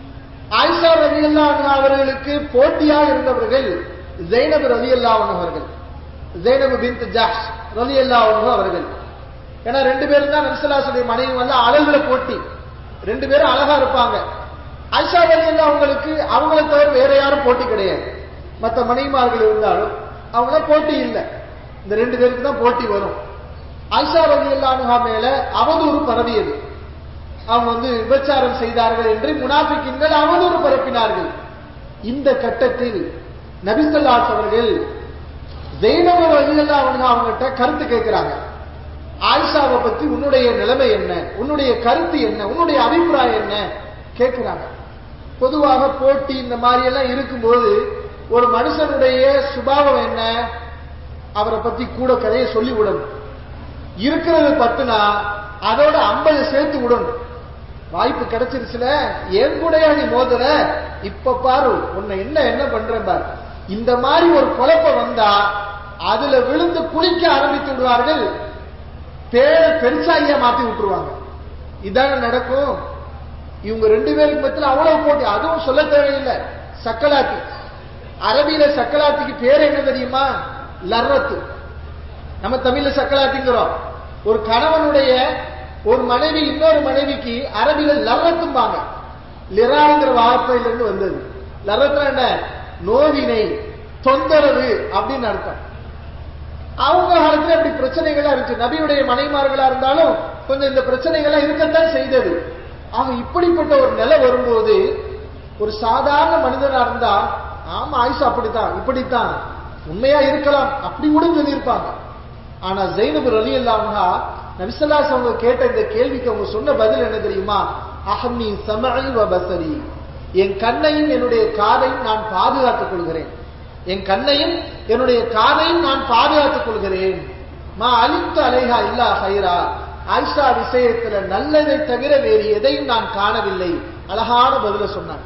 ஆயிஷா ரலியல்லாஹு அன்ஹா அவர்களுக்கு போட்டியாக இருந்தவர்கள் ஸைனப் ரலியல்லாஹு அன்ஹா அவர்கள், ஸைனப் பின்த் ஜஹ்ஷ் ரலியல்லாஹு அன்ஹா அவர்கள். ஏன்னா ரெண்டு பேரும் தான் நபி ஸல்லல்லாஹு அலைஹி வஸல்லம் மனைவி, வந்து அழகுல போட்டி, ரெண்டு பேரும் அழகா இருப்பாங்க. ஆயிஷா ரலியல்லாஹு அவங்களுக்கு அவங்கள தவிர வேற யாரும் போட்டி கிடையாது. மற்ற மனைவிமார்கள் இருந்தாலும் அவங்கள போட்டி இல்லை, இந்த ரெண்டு பேருக்கு தான் போட்டி வரும். ஆயிஷா ரலியல்லாஹு அன்ஹா மேல அவதூறு பரவியது. அவங்க வந்து விபச்சாரம் செய்தார்கள் என்று முனாஃபிக்கின்கள் அவதூறு பரப்பினார்கள். இந்த கட்டத்தில் நபி ஸல்லல்லாஹு அலைஹி அவர்கள் ஸைனப் ரலியல்லாஹு அன்ஹா அவங்ககிட்ட கருத்து கேட்கிறாங்க. ஆயிஷாவை பத்தி உன்னுடைய நிலைமை என்ன, உன்னுடைய கருத்து என்ன, உன்னுடைய அபிப்பிராயம் என்ன கேட்கிறாங்க. பொதுவாக போட்டி இந்த மாதிரி எல்லாம் இருக்கும்போது ஒரு மனுஷனுடைய சுபாவம் என்ன, அவரை பத்தி கூட கதையை சொல்லி விடணும். இருக்கிறது பத்துனா அதோட ஐம்பது சேர்த்து விடணும். வாய்ப்பு கிடைச்சிருச்சுல, என் கூடயா நீ மோதுற, இப்ப பாரு உன்னை என்ன என்ன பண்றேன் பாரு. இந்த மாதிரி ஒரு குழப்பம் வந்தா அதுல விழுந்து குளிக்க ஆரம்பித்து விடுவார்கள், பேர பெருசாகியா மாத்தி விட்டுருவாங்க. இதான நடக்கும். இவங்க ரெண்டு பேருக்கு மத்தியில் அவ்வளவு போட்டி. அதுவும் சொல்ல தேவையில்லை, சக்கலாத்தி. அரபியில சக்கலாத்திக்கு பேர் என்ன தெரியுமா? லர்ரத்து. நம்ம தமிழ்ல சக்கலாத்திங்கிறோம். ஒரு கணவனுடைய ஒரு மனைவி இன்னொரு மனைவிக்கு அரபியில லர்ரத்தும்பாங்க. லிராங்கிற வார்த்தையிலிருந்து வந்தது. லர்ரத்து என்ன? நோவினை, தொந்தரவு அப்படின்னு அர்த்தம். அவங்க காலத்துல அப்படி பிரச்சனைகளா இருந்துச்சு. நபியுடைய மனைமார்களா இருந்தாலும் கொஞ்சம் இந்த பிரச்சனைகள்லாம் இருக்கத்தான் செய்தது. ஆக இப்படிப்பட்ட ஒரு நிலை வரும்போது ஒரு சாதாரண மனிதனா இருந்தா, ஆமா ஆயிஷா அப்படித்தான் இப்படித்தான் உண்மையா இருக்கலாம் அப்படி கூட சொல்லியிருப்பாங்க. ஆனா ஸைனப் ரலியல்லாஹு அன்ஹா நபி ஸல்லல்லாஹு அலைஹி வஸல்லம் கேட்ட இந்த கேள்விக்கு அவங்க சொன்ன பதில் என்ன தெரியுமா? அஹ்மி சமஇ வ பஸரி, என் கண்ணையும் என்னுடைய காதையும் நான் பாதுகாத்துக் கொள்கிறேன், என் கண்ணையும் என்னுடைய காதையும் நான் பாதுகாத்துக் கொள்கிறேன். மா அலித்து அலைஹா இல்லா ஹைரா, ஆயிஷா விஷயத்துல நல்லதை தவிர வேறு எதையும் நான் காணவில்லை. அழகான பதில சொன்னாங்க.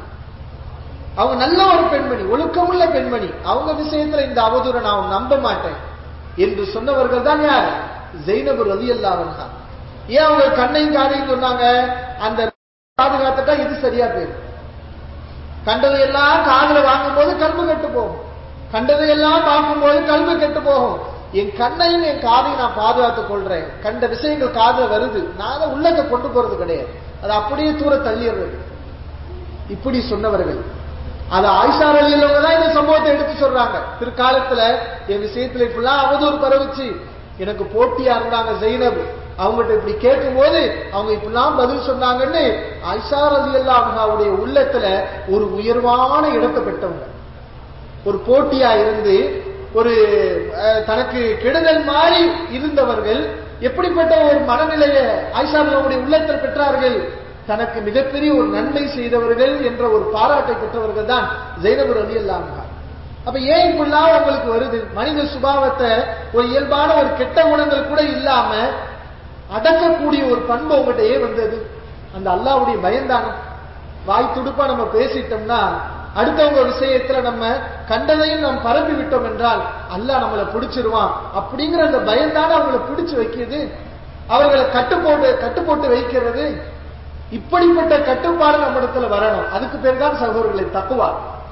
அவங்க நல்ல ஒரு பெண்மணி, ஒழுக்கமுள்ள பெண்மணி, அவங்க விஷயத்துல இந்த அவதூறை நான் நம்ப மாட்டேன் என்று சொன்னவர்கள் தான் யார்? ஸைனப் ரலியல்லாஹு அன்ஹா. ஏன் அவங்க கண்ணையும் காதையும் சொன்னாங்க? அந்த பாதுகாத்துட்டா இது சரியா போயிடும். கண்டதையெல்லாம் காதுல வாங்கும் போது கல்வி கெட்டு போகும், கண்டதையெல்லாம் பார்க்கும்போது கல்வி கெட்டு போகும். என் கண்ணையும் என் காதையும் நான் பாதுகாத்துக் கொள்றேன். கண்ட விஷயங்கள் காதுல வருது, நான் அதை உள்ளக்க கொண்டு போறது கிடையாது, அதை அப்படியே தூர தள்ளிடுறது. இப்படி சொன்னவர்கள். அது ஆயிஷா ரலியல்லாஹு தான் இந்த சம்பவத்தை எடுத்து சொல்றாங்க. பிற்காலத்துல என் விஷயத்துல இப்படிலாம் அவதூறு பரவுச்சு, எனக்கு போட்டியா இருந்தாங்க ஸைனப், அவங்ககிட்ட இப்படி கேட்கும் போது அவங்க இப்படிலாம் பதில் சொன்னாங்கன்னு ஆயிஷா ரலியல்லாஹு அன்ஹாவுடைய உள்ளத்துல ஒரு உயர்வான இடத்தை பெற்றவங்க. ஒரு போட்டியா இருந்து ஒரு தனக்கு கெடுதல் மாதிரி இருந்தவர்கள் எப்படிப்பட்ட ஒரு மனநிலையை ஆயிஷா ரலியல்லாஹுடைய உள்ளத்தில் பெற்றார்கள்? தனக்கு மிகப்பெரிய ஒரு நன்மை செய்தவர்கள் என்ற ஒரு பாராட்டை பெற்றவர்கள் தான் ஸைனப் ரலியல்லாஹு அன்ஹா. அப்ப ஏன் இப்படிலாம் உங்களுக்கு வருது? மனித சுபாவத்தை ஒரு இயல்பான ஒரு கெட்ட குணங்கள் கூட இல்லாம அடக்கக்கூடிய ஒரு பண்பு உங்ககிட்ட ஏன் வந்தது? அந்த அல்லாஹ்வுடைய பயம்தானே. வாய் துடுப்பா நம்ம பேசிட்டோம்னா, அடுத்தவங்க விஷயத்துல நம்ம கண்டதையும் நாம் பரப்பி விட்டோம் என்றால் அல்லாஹ் நம்மளை பிடிச்சிருவான் அப்படிங்கிற அந்த பயம்தானே அவங்களை பிடிச்சு வைக்கிறது, அவர்களை கட்டுப்போட்டு கட்டுப்போட்டு வைக்கிறது. இப்படிப்பட்ட கட்டுப்பாடு நம்ம இடத்துல வரணும். அதுக்கு பேர் தான் சகோதரர்களை தக்குவா.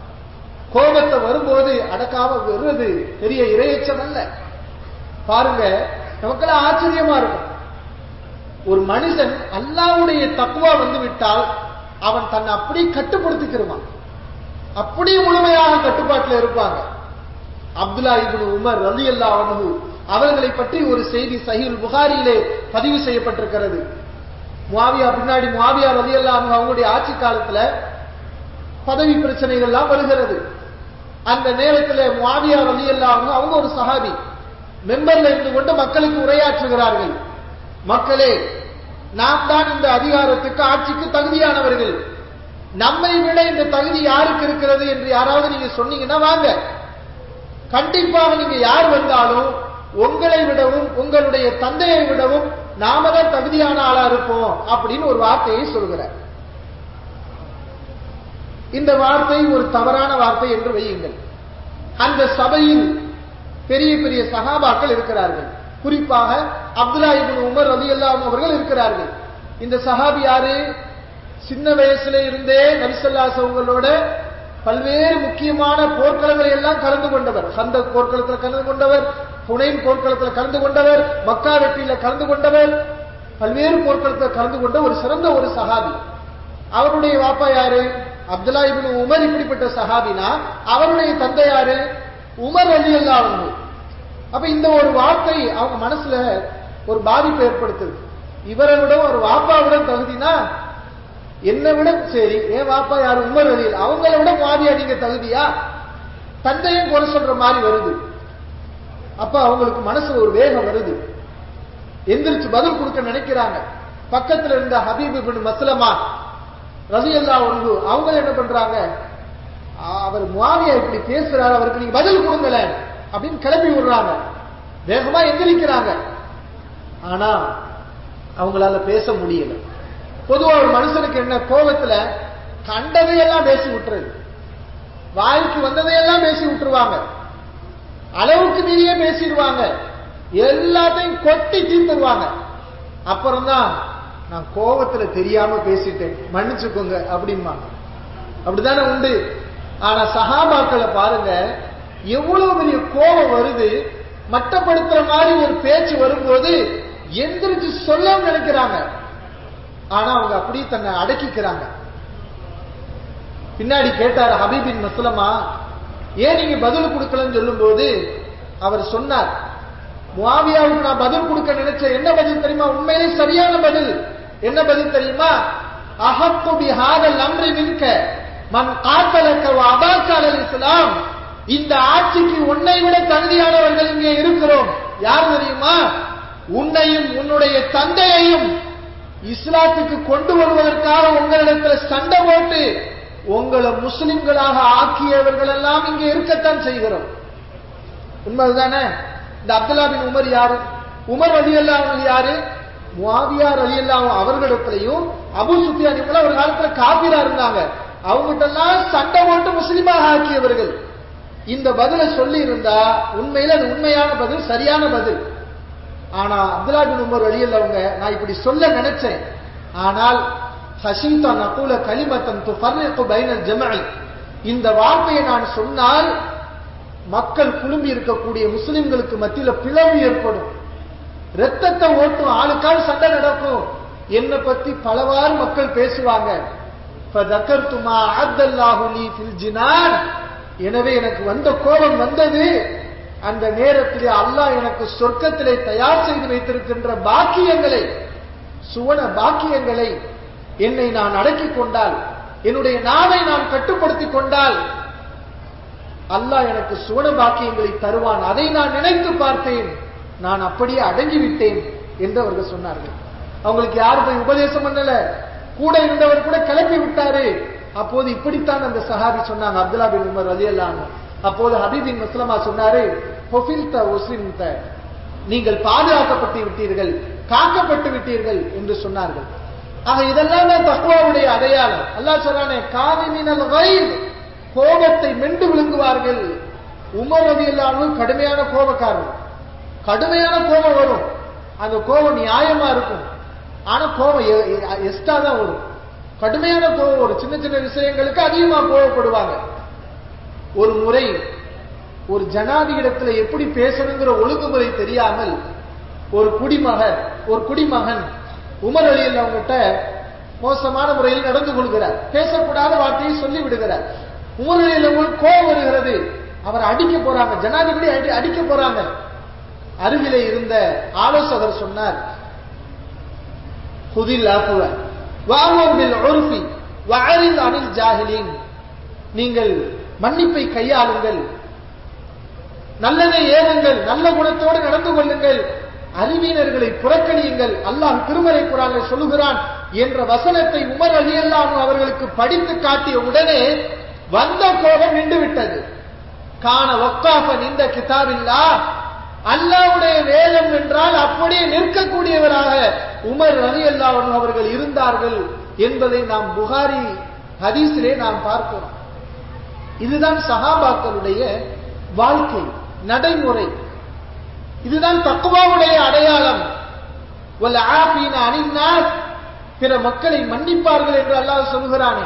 கோபத்தை வரும்போது அடக்காம வருவது பெரிய இரையச்சம் அல்ல. பாருங்க, நமக்கெல்லாம் ஆச்சரியமா இருக்கும். ஒரு மனுஷன் அல்லாஹ்வுடைய தக்குவா வந்து விட்டால் அவன் தன்னை அப்படியே கட்டுப்படுத்திக்கிறான், அப்படியே முழுமையாக கட்டுப்பாட்டில் இருப்பாங்க. அப்துல்லா இப்னு உமர் ரலியல்லாஹு அன்ஹு அவர்களை பற்றி ஒரு செய்தி சஹீஹுல் புகாரியிலே பதிவு செய்யப்பட்டிருக்கிறது. முஆவியா பின்னாடி முஆவியா ரலியல்லாஹு அன்ஹு அவங்களுடைய ஆட்சி காலத்துல பதவி பிரச்சனைகள் எல்லாம் வருகிறது. அந்த நேரத்தில் முஆவியா ரலியல்லாஹு அன்ஹு அவங்க ஒரு சஹாபி மெம்பர்ல இருந்து கொண்டு மக்களுக்கு உரையாற்றுகிறார்கள். மக்களே, நாம் தான் இந்த அதிகாரத்துக்கு ஆட்சிக்கு தகுதியானவர்கள். நம்மை விட இந்த தகுதி யாருக்கு இருக்கிறது என்று யாராவது நீங்க சொன்னீங்கன்னா வாங்க. கண்டிப்பாக நீங்க யார் வந்தாலும் உங்களை விடவும் உங்களுடைய தந்தையை விடவும் நாம தான் தகுதியான ஆளா இருப்போம் அப்படின்னு ஒரு வார்த்தையை சொல்கிறார். இந்த வார்த்தை ஒரு தவறான வார்த்தை என்று வையுங்கள். அந்த சபையில் பெரிய பெரிய சஹாபாக்கள் இருக்கிறார்கள். குறிப்பாக அப்துல்லா இப்னு உமர் ரலியல்லாஹு அன்ஹு அவர்கள் இருக்கிறார்கள். இந்த சஹாபி யாரு? சின்ன வயசுல இருந்தே நபி ஸல்லல்லாஹு அலைஹி வஸல்லமோட பல்வேறு முக்கியமான போர்க்களங்களை எல்லாம் கலந்து கொண்டவர். ஹந்தக் போர்க்களத்தில் கலந்து கொண்டவர், ஹுனைன் போர்க்களத்தில் கலந்து கொண்டவர், மக்கா வெற்றியில கலந்து கொண்டவர், பல்வேறு போர்க்களத்தில் கலந்து கொண்ட ஒரு சிறந்த ஒரு சஹாபி. அவருடைய வாப்பா யாரு? அப்துல்லா இப்னு உமர். இப்படிப்பட்ட சஹாபினா அவருடைய தந்தை யாரு? உமர் ரலியல்லாஹு அன்ஹு. அப்ப இந்த ஒரு வார்த்தை அவங்க மனசுல ஒரு பாதிப்பை ஏற்படுத்துது. இவரை விட ஒரு வாப்பாவிட தகுதினா என்ன விட சரி, ஏன் வாப்பா யாரு? உமர் ரலியல்லாஹு அன்ஹு. அவங்கள விட முஆவியா நீங்க தகுதியா? தந்தையும் குறை சொல்ற மாதிரி வருது. அப்ப அவங்களுக்கு மனசுல ஒரு வேகம் வருது. எந்திரிச்சு பதில் கொடுக்க நினைக்கிறாங்க. பக்கத்துல இருந்த ஹபீப் இப்னு மஸ்லமா ரலியல்லாஹு அன்ஹு அவங்க என்ன பண்றாங்க? அவர் முஆவியா இப்படி பேசுறாரு, அவருக்கு நீங்க பதில் கொடுங்கல அப்படின்னு கிளப்பி விடுறாங்க. வேகமா எந்திரிக்கிறாங்க. ஆனா அவங்களால பேச முடியல. பொதுவா ஒரு மனுஷனுக்கு என்ன, கோபத்துல கண்டதையெல்லாம் பேசி விட்டுறது, வாய்க்கு வந்ததையெல்லாம் பேசி விட்டுருவாங்க, அளவுக்கு மீறியே பேசிடுவாங்க, எல்லாத்தையும் கொட்டி தீர்த்துருவாங்க. அப்புறம்தான் நான் கோபத்துல தெரியாம பேசிட்டேன், மன்னிச்சுக்கோங்க அப்படின்பாங்க. அப்படித்தானே உண்டு. ஆனா சஹாபாக்களை பாருங்க, எவ்வளவு பெரிய கோபம் வருது. மட்டப்படுத்துற மாதிரி ஒரு பேச்சு வரும்போது எந்திரிச்சு சொல்ல நினைக்கிறாங்க. ஆனா அவங்க அப்படியே தன்னை அடக்கிக்கிறாங்க. பின்னாடி கேட்டார் ஹபீபின் மஸ்லமா, ஏன் நீங்க பதில் கொடுக்கலன்னு சொல்லும் போது அவர் சொன்னார், முஆவியாவுக்கு நான் பதில் கொடுக்க நினைச்சேன். என்ன பதில் தெரியுமா? உண்மையிலே சரியான பதில். என்ன பதில் தெரியுமா? அஹக்கு பிஹாதல் அம்ரி மின்க மன் காத்தலக வ அபாக அலல் இஸ்லாம். இந்த ஆட்சிக்கு உன்னை விட தகுதியானவர்கள் இங்கே இருக்கிறோம். யார் தெரியுமா? உன்னையும் உன்னுடைய தந்தையையும் இஸ்லாத்துக்கு கொண்டு வருவதற்காக உங்களிடத்தில் சண்டை போட்டு உங்களை முஸ்லிம்களாக ஆக்கியவர்கள் எல்லாம் இங்கே இருக்கத்தான் செய்கிறோம். உண்மைதானே? இந்த அப்துல்லா பின் உமர் யாரு? உமர் ரலியல்லாஹு அன்ஹு யாரு? முஆவியா ரலியல்லாஹு அவர்களிடத்திலையும் அபூ சுஃபியான் இவங்க ஒரு காலத்துல காபிரா இருந்தாங்க. அவங்ககிட்ட எல்லாம் சண்டை போட்டு முஸ்லிமாக ஆக்கியவர்கள். இந்த பதிலை சொல்லி இருந்தா உண்மையில அது உண்மையான பதில், சரியான பதில். ஆனா அப்துல்லா பின் உமர் ரலியல்லாஹு அவங்க, நான் இப்படி சொல்ல நினைச்சேன், ஆனால் ஹஷீதா நகூல கலிமத்தன் துஃபர்ரிகு பைனல் ஜம்இ, இந்த வார்த்தையை நான் சொன்னால் மக்கள் குழும்பி இருக்கக்கூடிய முஸ்லிம்களுக்கு மத்தியில பிளவு ஏற்படும், ரத்தத்தை ஓட்டும், ஆளுக்கால் சண்டை நடக்கும், என்னை பத்தி பலவாறு மக்கள் பேசுவாங்க. ஃபதக்கர்து மா அத்தல்லாஹு லீ ஃபில் ஜினான், எனவே எனக்கு வந்த கோபம் வந்தது. அந்த நேரத்திலே அல்லாஹ் எனக்கு சொர்க்கத்திலே தயார் செய்து வைத்திருக்கின்ற பாக்கியங்களை, சுவன பாக்கியங்களை என்னை நான் அடக்கிக் கொண்டால், என்னுடைய நாவை நான் கட்டுப்படுத்திக் கொண்டால் அல்லாஹ் எனக்கு சுவன பாக்கியங்களை தருவான். அதை நான் நினைத்து பார்த்தேன், நான் அப்படியே அடங்கிவிட்டேன் என்று அவர்கள் சொன்னார்கள். அவங்களுக்கு யாரும் போய் உபதேசம் பண்ணல, கூட இருந்தவர் கூட கிளப்பி விட்டாரு. அப்போது இப்படித்தான் அந்த சஹாபி சொன்னாங்க, அப்துல்லா பின் உமர் ரலியல்லாஹு அன்ஹு. அப்போது ஹபீபின் மஸ்லமா சொன்னாரு, ஹுஃபில்த உஸ்ரிம்த, நீங்கள் பாதுகாக்கப்பட்டு விட்டீர்கள், காக்கப்பட்டு விட்டீர்கள் என்று சொன்னார்கள். ஆக இதெல்லாம் தான் தக்வாவுடைய அடையாளம். அல்லாஹ் சொல்றானே, காதிமினல் கைல், கோபத்தை மெண்டு விழுங்குவார்கள். உமர் ரலியல்லாஹு அன்ஹு கடுமையான கோபக்காரர், கடுமையான கோபம் வரும். அந்த கோபம் நியாயமா இருக்கும், ஆனா கோபம் எஸ்டா தான் வரும். கடுமையான கோபம் வரும், சின்ன சின்ன விஷயங்களுக்கு அதிகமா கோபப்படுவாங்க. ஒரு முறை ஒரு ஜனாதிபதியிடத்துல எப்படி பேசணுங்கிற ஒழுங்குமுறை தெரியாமல் ஒரு குடிமகன் ஒரு குடிமகன் உமர் ரலியல்லாஹு அன்ஹு கிட்ட மோசமான முறையில் நடந்து கொள்கிறார், பேசக்கூடாத வார்த்தையை சொல்லி விடுகிறார். உமர் ரலியல்லாஹு அன்ஹு கோபம் வருகிறது, அவர் அடிக்க போறாங்க, ஜனாதிபதி அடிக்க போறாங்க. அருகிலே இருந்த ஆலோசகர் சொன்னார், குதில் அஃப்வ வஅமுர் பில் உர்ஃபி வஅரில் அனில் ஜாஹிலீன், நீங்கள் மன்னிப்பை கையாளுங்கள், நல்லதை ஏவுங்கள், நல்ல குணத்தோடு நடந்து கொள்ளுங்கள், அறிவினர்களை புறக்கணியுங்கள், அல்லாஹ் திருமறை குர்ஆனில் சொல்லுகிறான் என்ற வசனத்தை உமர் ரலியல்லாஹு அன்ஹு அவர்களுக்கு படித்து காட்டிய உடனே வந்த கோபம் நின்று விட்டது. கான வக்காஃபன் இந்த கிதாபில்லாஹ், அல்லாஹ்வுடைய வேதம் என்றால் அப்படியே நிற்கக்கூடியவராக உமர் ரலியல்லாஹு அன்ஹு அவர்கள் இருந்தார்கள் என்பதை நாம் புகாரி ஹதீஸிலே நாம் பார்க்கிறோம். இதுதான் சஹாபாக்களுடைய வாழ்க்கை நடைமுறை, இதுதான் தக்வாவுடைய அடையாளம். வல் ஆஃபீன அனின் நாஸ், பிற மக்களை மன்னிப்பார்கள் என்று அல்லாஹ் சொல்கிறானே.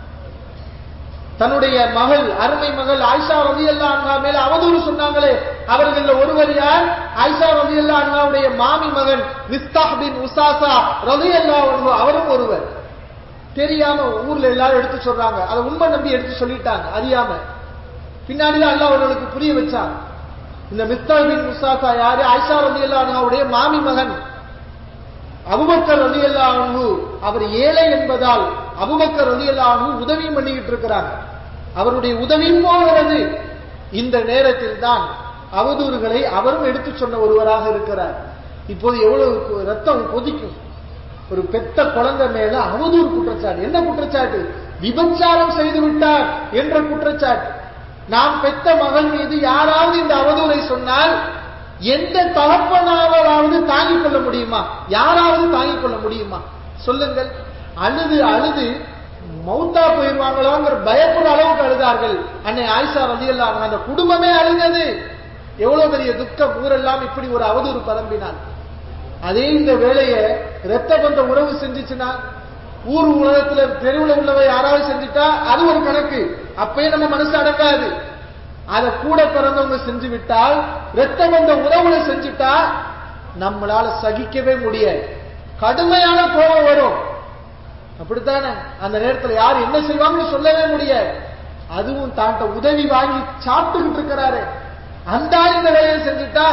தன்னுடைய மகள், அருமை மகள் ஆயிஷா ரலியல்லாஹு அன்ஹா மேல அவதூறு சொன்னாங்களே, அவர்கள் ஒருவர் யார்? ஆயிஷா ரலியல்லாஹு அன்ஹாவுடைய மாமி மகன் மிஸ்தாஹ் பின் உசாசா ரலியல்லாஹு அன்ஹு, அவரும் ஒருவர். தெரியாம ஊர்ல எல்லாரும் எடுத்து சொல்றாங்க, அதை உண்மை நம்பி எடுத்து சொல்லிட்டாங்க அறியாம. பின்னாடிதான் அல்லாஹ் அவர்களுக்கு புரிய வச்சாங்க. இந்த மிஸ்தாஹ் பின் உசாசா யாரு? ஆயிஷா ரலியல்லாஹு அன்ஹாவுடைய மாமி மகன் அபூபக்கர் ரலியல்லாஹு அன்ஹு. அவர் ஏழை என்பதால் அபூபக்கர் ரலியல்லாஹு அன்ஹு உதவி பண்ணிக்கிட்டு இருக்கிறாங்க, அவருடைய உதவியும் போகிறது. இந்த நேரத்தில் தான் அவதூறுகளை அவரும் எடுத்து சொன்ன ஒருவராக இருக்கிறார். இப்போது எவ்வளவு ரத்தம் கொதிக்கும் ஒரு பெத்த குழந்தை மேல அவதூறு குற்றச்சாட்டு. என்ன குற்றச்சாட்டு? விபச்சாரம் செய்து விட்டார் என்ற குற்றச்சாட்டு. நாம் பெத்த மகள் மீது யாராவது இந்த அவதூறை சொன்னால் எந்த தகப்பனாவது தாங்கிக் கொள்ள முடியுமா? யாராவது தாங்கிக் கொள்ள முடியுமா? சொல்லுங்கள். அழுது அழுது மௌத்தா போயிருவாங்களோங்கிற பயப்படுற அளவுக்கு அழுதார்கள் அன்னை ஆயிஷா ரலியல்லாஹு அன்ஹா. அந்த குடும்பமே அழுதது. எவ்வளவு பெரிய துக்கம், ஊரெல்லாம் இப்படி ஒரு அவதூறு பரம்பினான். அதே இந்த வேலையை இரத்த பந்த உறவு செஞ்சுச்சுன்னா, ஊர் உலகத்துல தெருவில் உள்ளவை யாராவது செஞ்சுட்டா அது ஒரு கணக்கு, அப்பயே நம்ம மனசு அடங்காது. அதை கூட பிறந்தவங்க செஞ்சு விட்டால், இரத்த பந்த உறவுல செஞ்சுட்டா நம்மளால சகிக்கவே முடியாது, கடுமையான கோபம் வரும். அப்படித்தானே? அந்த நேரத்தில் யார் என்ன செய்வாங்கன்னு சொல்லவே முடியாது. அதுவும் தாண்ட உதவி வாங்கி சாப்பிட்டுக்கிட்டு இருக்கிறாரு, அந்த ஆள் இந்த வேலையை செஞ்சுட்டா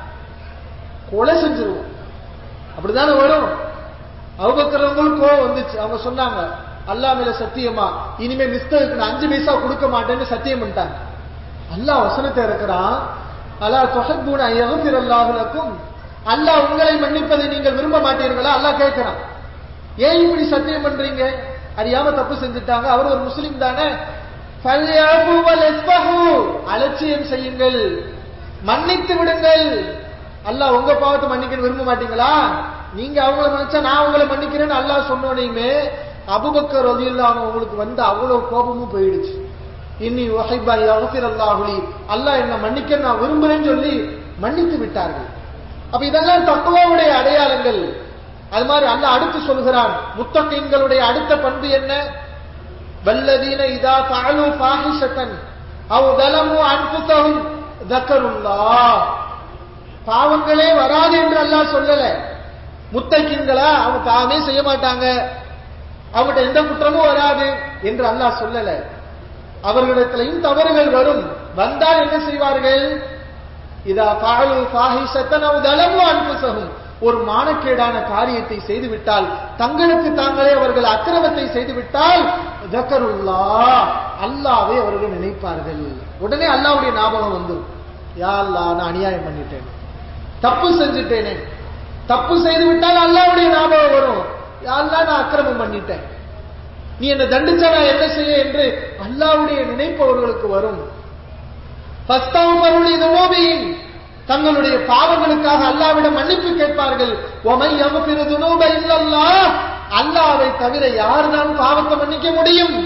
கொலை செஞ்சிருவோம். அப்படித்தானே வரும். அபூபக்கர்ங்களுக்கு கோபம் வந்துச்சு. அவங்க சொன்னாங்க, அல்லாஹ் மேல சத்தியமா இனிமே மிஸ்டருக்கு நான் அஞ்சு பைசா கொடுக்க மாட்டேன்னு சத்தியம் பண்ணிட்டாங்க. அல்லாஹ் வசனத்தை இறக்குறான், அலா துஹிப்பூன யக்ஃபிரல்லாஹு லக்கும், அல்லாஹ் உங்களை மன்னிப்பதை நீங்கள் விரும்ப மாட்டீர்களா? அல்லாஹ் கேட்கிறான். ஏன் இப்படி சத்தியம் பண்றீங்க? அறியாம தப்பு செஞ்சுட்டாங்க, அவர் ஒரு முஸ்லிம் தானே. ஃபல்யஃபு வல்யஸ்ஃபஹு, அலட்சியம் செய்யுங்கள், மன்னித்து விடுங்கள். அல்லாஹ் உங்க பாவத்தை மன்னிக்க விரும்ப மாட்டீங்களா? நீங்க அவங்கள மன்னிச்சா நான் உங்களை மன்னிக்கிறேன்னு அல்லாஹ் சொன்னோனையுமே அபூபக்கர் ரலியல்லாஹு அன்ஹு உங்களுக்கு வந்து அவ்வளவு கோபமும் போயிடுச்சு. இன்னி உஹிப்ப யக்ஃபிரல்லாஹு லி, அல்லாஹ் என்ன மன்னிக்க நான் விரும்புறேன்னு சொல்லி மன்னித்து விட்டார்கள். அப்ப இதெல்லாம் தக்வாவுடைய அடையாளங்கள். அது மாதிரி அல்லாஹ் அடுத்து சொல்கிறான், முத்தகீன்களுடைய அடுத்த பண்பு என்ன? வல்லதீன இதா ஃபஅலு ஃபாஹிஷத்தன் அவ் தலமு அன்ஃபுஸஹும் தக்கருல்லாஹ். பாவங்களே வராது என்று அல்லாஹ் சொல்லல. முத்தகீன்களா அவங்க பாவமே செய்ய மாட்டாங்க, அவங்கள்ட்ட எந்த குற்றமும் வராது என்று அல்லாஹ் சொல்லல. அவர்களிடத்திலையும் தவறுகள் வரும், வந்தால் என்ன செய்வார்கள்? இதா ஃபஅலு ஃபாஹிஷத்தன் அவ் தலமு அன்ஃபுஸஹும், ஒரு மானக்கேடான காரியத்தை செய்து விட்டால், தங்களுக்கு தாங்களே அவர்கள் அக்கிரமத்தை செய்து விட்டால், தக்கருல்லாஹ், அல்லாஹ்வை அவர்கள் நினைப்பார்கள். உடனே அல்லாஹ்வுடைய ஞாபகம் வந்து, யா அல்லாஹ் நான் அநியாயம் பண்ணிட்டேன், தப்பு செஞ்சுட்டேனே. தப்பு செய்து விட்டால் அல்லாஹ்வுடைய ஞாபகம் வரும், யா அல்லாஹ் நான் அக்கிரமம் பண்ணிட்டேன், நீ என்ன தண்டிச்சா நான் என்ன செய்ய என்று அல்லாஹ்வுடைய நினைப்பு அவர்களுக்கு வரும். ஃபஸ்தக்ஃபிரு லிதுனூபிஹிம், தங்களுடைய பாவங்களுக்காக அல்லாஹ்விடம் மன்னிப்பு கேட்பார்கள். வமை யக்ஃபிரு துனூப இல்லல்லாஹ், அல்லாஹ்வை தவிர யார்தான் பாவத்தை மன்னிக்க முடியும்?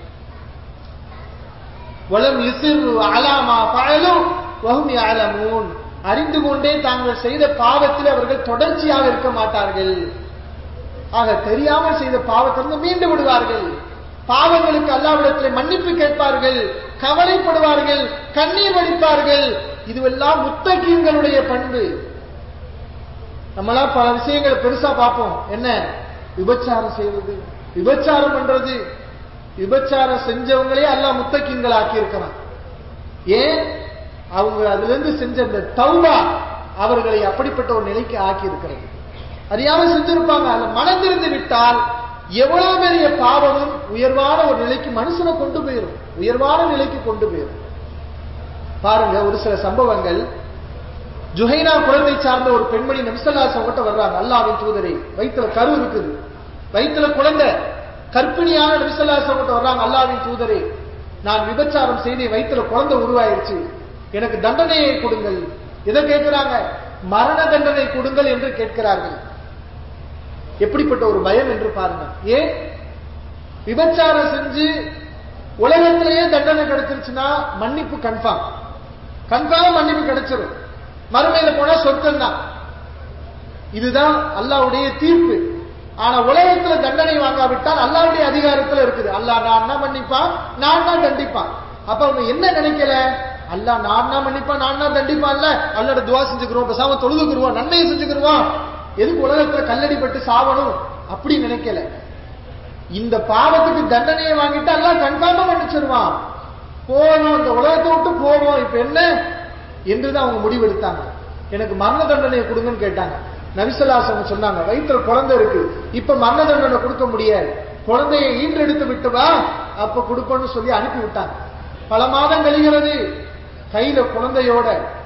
வலம் யுஸிரு அலா மா ஃபஅலு வஹும் யஅலமூன், அறிந்து கொண்டே தாங்கள் செய்த பாவத்தில் அவர்கள் தொடர்ச்சியாக இருக்க மாட்டார்கள். ஆக தெரியாமல் செய்த பாவத்திலிருந்து மீண்டு விடுவார்கள். பாவங்களுக்கு அல்லாஹ்விடத்தில் மன்னிப்பு கேட்பார்கள், கவலைப்படுவார்கள், கண்ணீர் வடிப்பார்கள். இதுவெல்லாம் முத்தகீன்களுடைய பண்பு. நம்மளா பல விஷயங்களை பெருசா பார்ப்போம். என்ன? விபச்சாரம் செய்வது, விபச்சாரம் பண்றது. விபச்சாரம் செஞ்சவங்களே அல்லாஹ் முத்தகீன்கள் ஆக்கி இருக்கிறான். ஏன்? அவங்க அதுல இருந்து செஞ்ச அந்த தௌபா அவர்களை அப்படிப்பட்ட ஒரு நிலைக்கு ஆக்கி இருக்கிறது. அறியாம செஞ்சிருப்பாங்க, அதுல மனந்திருந்து விட்டால் எவ்வளவு பெரிய பாவமும் உயர்வான ஒரு நிலைக்கு மனுஷனை கொண்டு போயிடும், உயர்வான நிலைக்கு கொண்டு போயிடும். பாருங்க, ஒரு சில சம்பவங்கள். ஜுஹைனா குலத்தை சார்ந்த ஒரு பெண்மணி நபி ஸல்லல்லாஹு அலைஹி வஸல்லம் கிட்ட வர்றாங்க. அல்லாஹ்வின் தூதரே, வயித்துல கரு இருக்குது, வயித்துல குழந்தை, கர்ப்பிணியான நபி ஸல்லல்லாஹு அலைஹி வஸல்லம் கிட்ட வர்றாங்க. அல்லாஹ்வின் தூதரே, நான் விபச்சாரம் செய்து வயித்துல குழந்தை உருவாயிருச்சு, எனக்கு தண்டனையை கொடுங்கள். எதை கேட்கிறாங்க? மரண தண்டனை கொடுங்கள் என்று கேட்கிறார்கள். எப்படிப்பட்ட ஒரு பயம் என்று பாருங்க. ஏன்? விபச்சாரம் செஞ்சு உலகத்திலேயே தண்டனை கிடைச்சிருச்சுன்னா மன்னிப்பு கன்ஃபார்ம், கன்ஃபார்ம் மன்னிப்பு கிடைச்சிடும். மறுமையில போனா சொர்க்கம் தான். இதுதான் அல்லாஹ்வுடைய தீர்ப்பு. ஆனா உலகத்துல தண்டனை வாங்காவிட்டால் அல்லாஹ்வுடைய அதிகாரத்துல இருக்குது. அல்லாஹ் நான் தான் மன்னிப்பான், நான் தான் தண்டிப்பான். அப்ப அவங்க என்ன நினைக்கல? அல்லாஹ் நான் தான் மன்னிப்பான், நான் தான் தண்டிப்பான்ல, அல்லாஹ்ட துஆ செஞ்சுக்கிறோம், பேசாம தொழுதுக்குறோம், நன்மையை செஞ்சுக்கிறோம், எதுக்கு உலகத்துல கல்லடிப்பட்டு சாவணும் அப்படி நினைக்கல. இந்த பாவத்துக்கு தண்டனையை வாங்கிட்டு அல்லாஹ் கன்ஃபார்மா மன்னிச்சிருவான், போவோம், இந்த உலகத்தை விட்டு போவோம், இப்ப என்ன என்றுதான் அவங்க முடிவெடுத்தாங்க. எனக்கு மரண தண்டனையை கொடுங்கன்னு கேட்டாங்க. நபி ஸல்லல்லாஹு அலைஹி வஸல்லம் சொன்னாங்க, வயித்துல குழந்தை இருக்கு, இப்ப மரண தண்டனை கொடுக்க முடியாது, குழந்தையை ஈன்றெடுத்து விட்டு வா, அப்ப கொடுப்பன்னு சொல்லி அனுப்பி விட்டாங்க. பல மாதம் கழிகிறது, கையில குழந்தையோட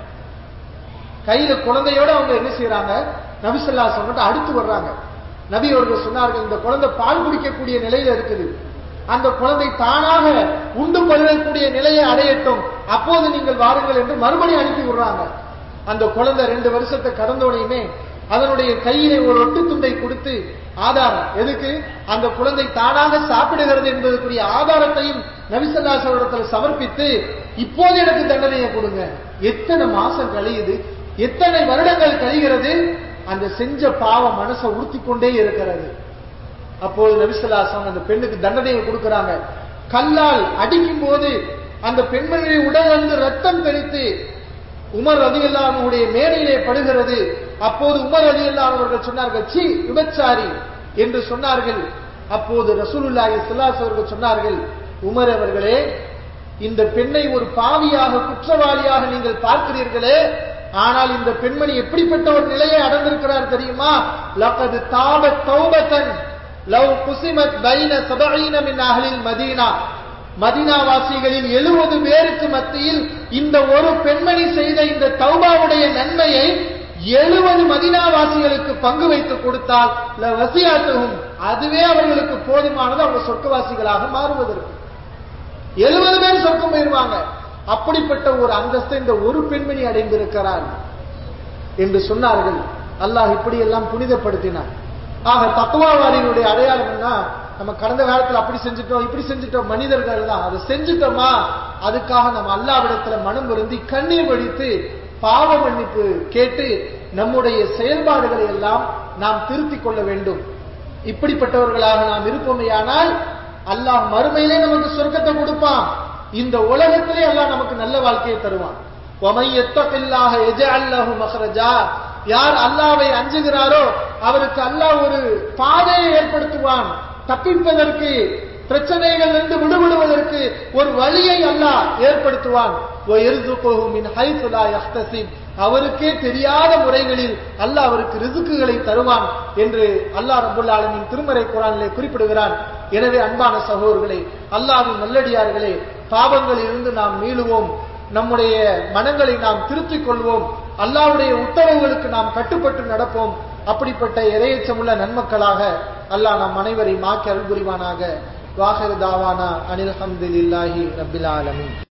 கையில குழந்தையோட அவங்க என்ன செய்யறாங்க? நபி ஸல்லல்லாஹு அலைஹி வஸல்லம் அடுத்து வர்றாங்க. நபி அவர்கள் சொன்னார்கள், இந்த குழந்தை பால் குடிக்கக்கூடிய நிலையில இருக்குது, அந்த குழந்தை தானாக உண்டு பருகக்கூடிய நிலையை அடையட்டும், அப்போது நீங்கள் வாருங்கள் என்று மறுபடியும் அனுப்பி விடுறாங்க. அந்த குழந்தை ரெண்டு வருஷத்தை கடந்தோடையுமே அதனுடைய கையிலே ஒரு ஒட்டு துண்டை கொடுத்து ஆதாரம், எதுக்கு? அந்த குழந்தை தானாக சாப்பிடுகிறது என்பதற்குரிய ஆதாரத்தையும் நபி ஸல்லல்லாஹு அலைஹி வஸல்லம் சமர்ப்பித்து, இப்போது எனக்கு தண்டனையை கொடுங்க. எத்தனை மாசம் கழியுது, எத்தனை வருடங்கள் கழிகிறது, அந்த செஞ்ச பாவம் மனசை உறுத்தி கொண்டே இருக்கிறது. அப்போது நபி ஸல்லல்லாஹு அலைஹி வஸல்லம் அந்த பெண்ணுக்கு தண்டனையை கொடுக்கிறாங்க. கல்லால் அடிக்கும் போது அந்த பெண்மணியுடைய உடல் வந்து ரத்தம் தெளித்து உமர் ரலியல்லாஹு அன்ஹுடைய மேடையிலே படுகிறது. அப்போது உமர் ரலியல்லாஹு அன்ஹு அவர்கள் சொன்னார்கள், சீ விபச்சாரி என்று சொன்னார்கள். அப்போது ரசூலுல்லாஹி ஸல்லல்லாஹு அலைஹி வஸல்லம் சொன்னார்கள், உமர் அவர்களே, இந்த பெண்ணை ஒரு பாவியாக, குற்றவாளியாக நீங்கள் பார்க்கிறீர்களே, ஆனால் இந்த பெண்மணி எப்படிப்பட்ட ஒரு நிலையை அடைந்திருக்கிறார் தெரியுமா? லகத் தாபத் தௌபத்தன் லவ் குஸிமத் பைன சபஈன மின் அஹ்லில் மதீனா, மதீனாவாசிகளில் எழுபது பேருக்கு மத்தியில் இந்த ஒரு பெண்மணி செய்த இந்த தௌபாவுடைய நன்மையை எழுபது மதீனாவாசிகளுக்கு பங்கு வைத்து கொடுத்தால் லவசியாத்துஹும், அதுவே அவர்களுக்கு போதுமானது, அவங்க சொர்க்கவாசிகளாக மாறுவதற்கு. எழுபது பேர் சொர்க்கம் போயிருவாங்க. அப்படிப்பட்ட ஒரு அந்தஸ்தை இந்த ஒரு பெண்மணி அடைந்திருக்கிறார் என்று சொன்னார்கள். அல்லாஹ் இப்படி எல்லாம் புனிதப்படுத்தினார். ஆக தக்வாவாதிகளுடைய அடையாளம் என்ன? நம்ம கடந்த காலத்துல அப்படி செஞ்சுட்டோம், இப்படி செஞ்சுட்டோம், மனிதர்கள் தான். அதை செஞ்சுட்டோமா, அதுக்காக நம்ம அல்லாஹ்விடத்துல மனம் வருந்தி கண்ணீர் வடித்து பாவ மன்னிப்பு கேட்டு நம்முடைய செயல்பாடுகளை எல்லாம் நாம் திருத்திக் கொள்ள வேண்டும். இப்படிப்பட்டவர்களாக நாம் இருப்போமேயானால் அல்லாஹ் மறுமையிலே நமக்கு சொர்க்கத்தை கொடுப்பான், இந்த உலகத்திலே அல்லாஹ் நமக்கு நல்ல வாழ்க்கையை தருவான். வமை யத்தகில்லாஹ யஜஅல் லஹு மக்ரஜா, யார் அல்லாஹ்வை அஞ்சுகிறாரோ அவருக்கு அல்லாஹ் ஒரு பாதையை ஏற்படுத்துவான், தப்பிப்பதற்கு, பிரச்சனைகளிலிருந்து விடுபடுவதற்கு ஒரு வழியை அல்லாஹ் ஏற்படுத்துவான். வயர்ஸுகுஹு மின் ஹைஸு லா யஹ்தஸிப், அவருக்கே தெரியாத முறைகளில் அல்லாஹ் அவருக்கு ரிஸ்குகளை தருவான் என்று அல்லாஹ் ரப்பல் ஆலமீன் திருமறை குர்ஆனிலே குறிப்பிடுகிறான். எனவே அன்பான சகோதரர்களே, அல்லாஹ்வின் நல்லடியார்களே, பாவங்களில் இருந்து நாம் மீளுவோம், நம்முடைய மனங்களை நாம் திருத்திக் கொள்வோம், அல்லாஹ்வுடைய உத்தரவுகளுக்கு நாம் கட்டுப்பட்டு நடப்போம். அப்படிப்பட்ட இறையச்சமுள்ள நன்மக்களாக அல்லாஹ் நம் அனைவரையும் ஆக்கி அருள் புரிவானாக. வாஹிரு தாவானா அனில் ஹம்துலில்லாஹி ரப்பில் ஆலமீன்.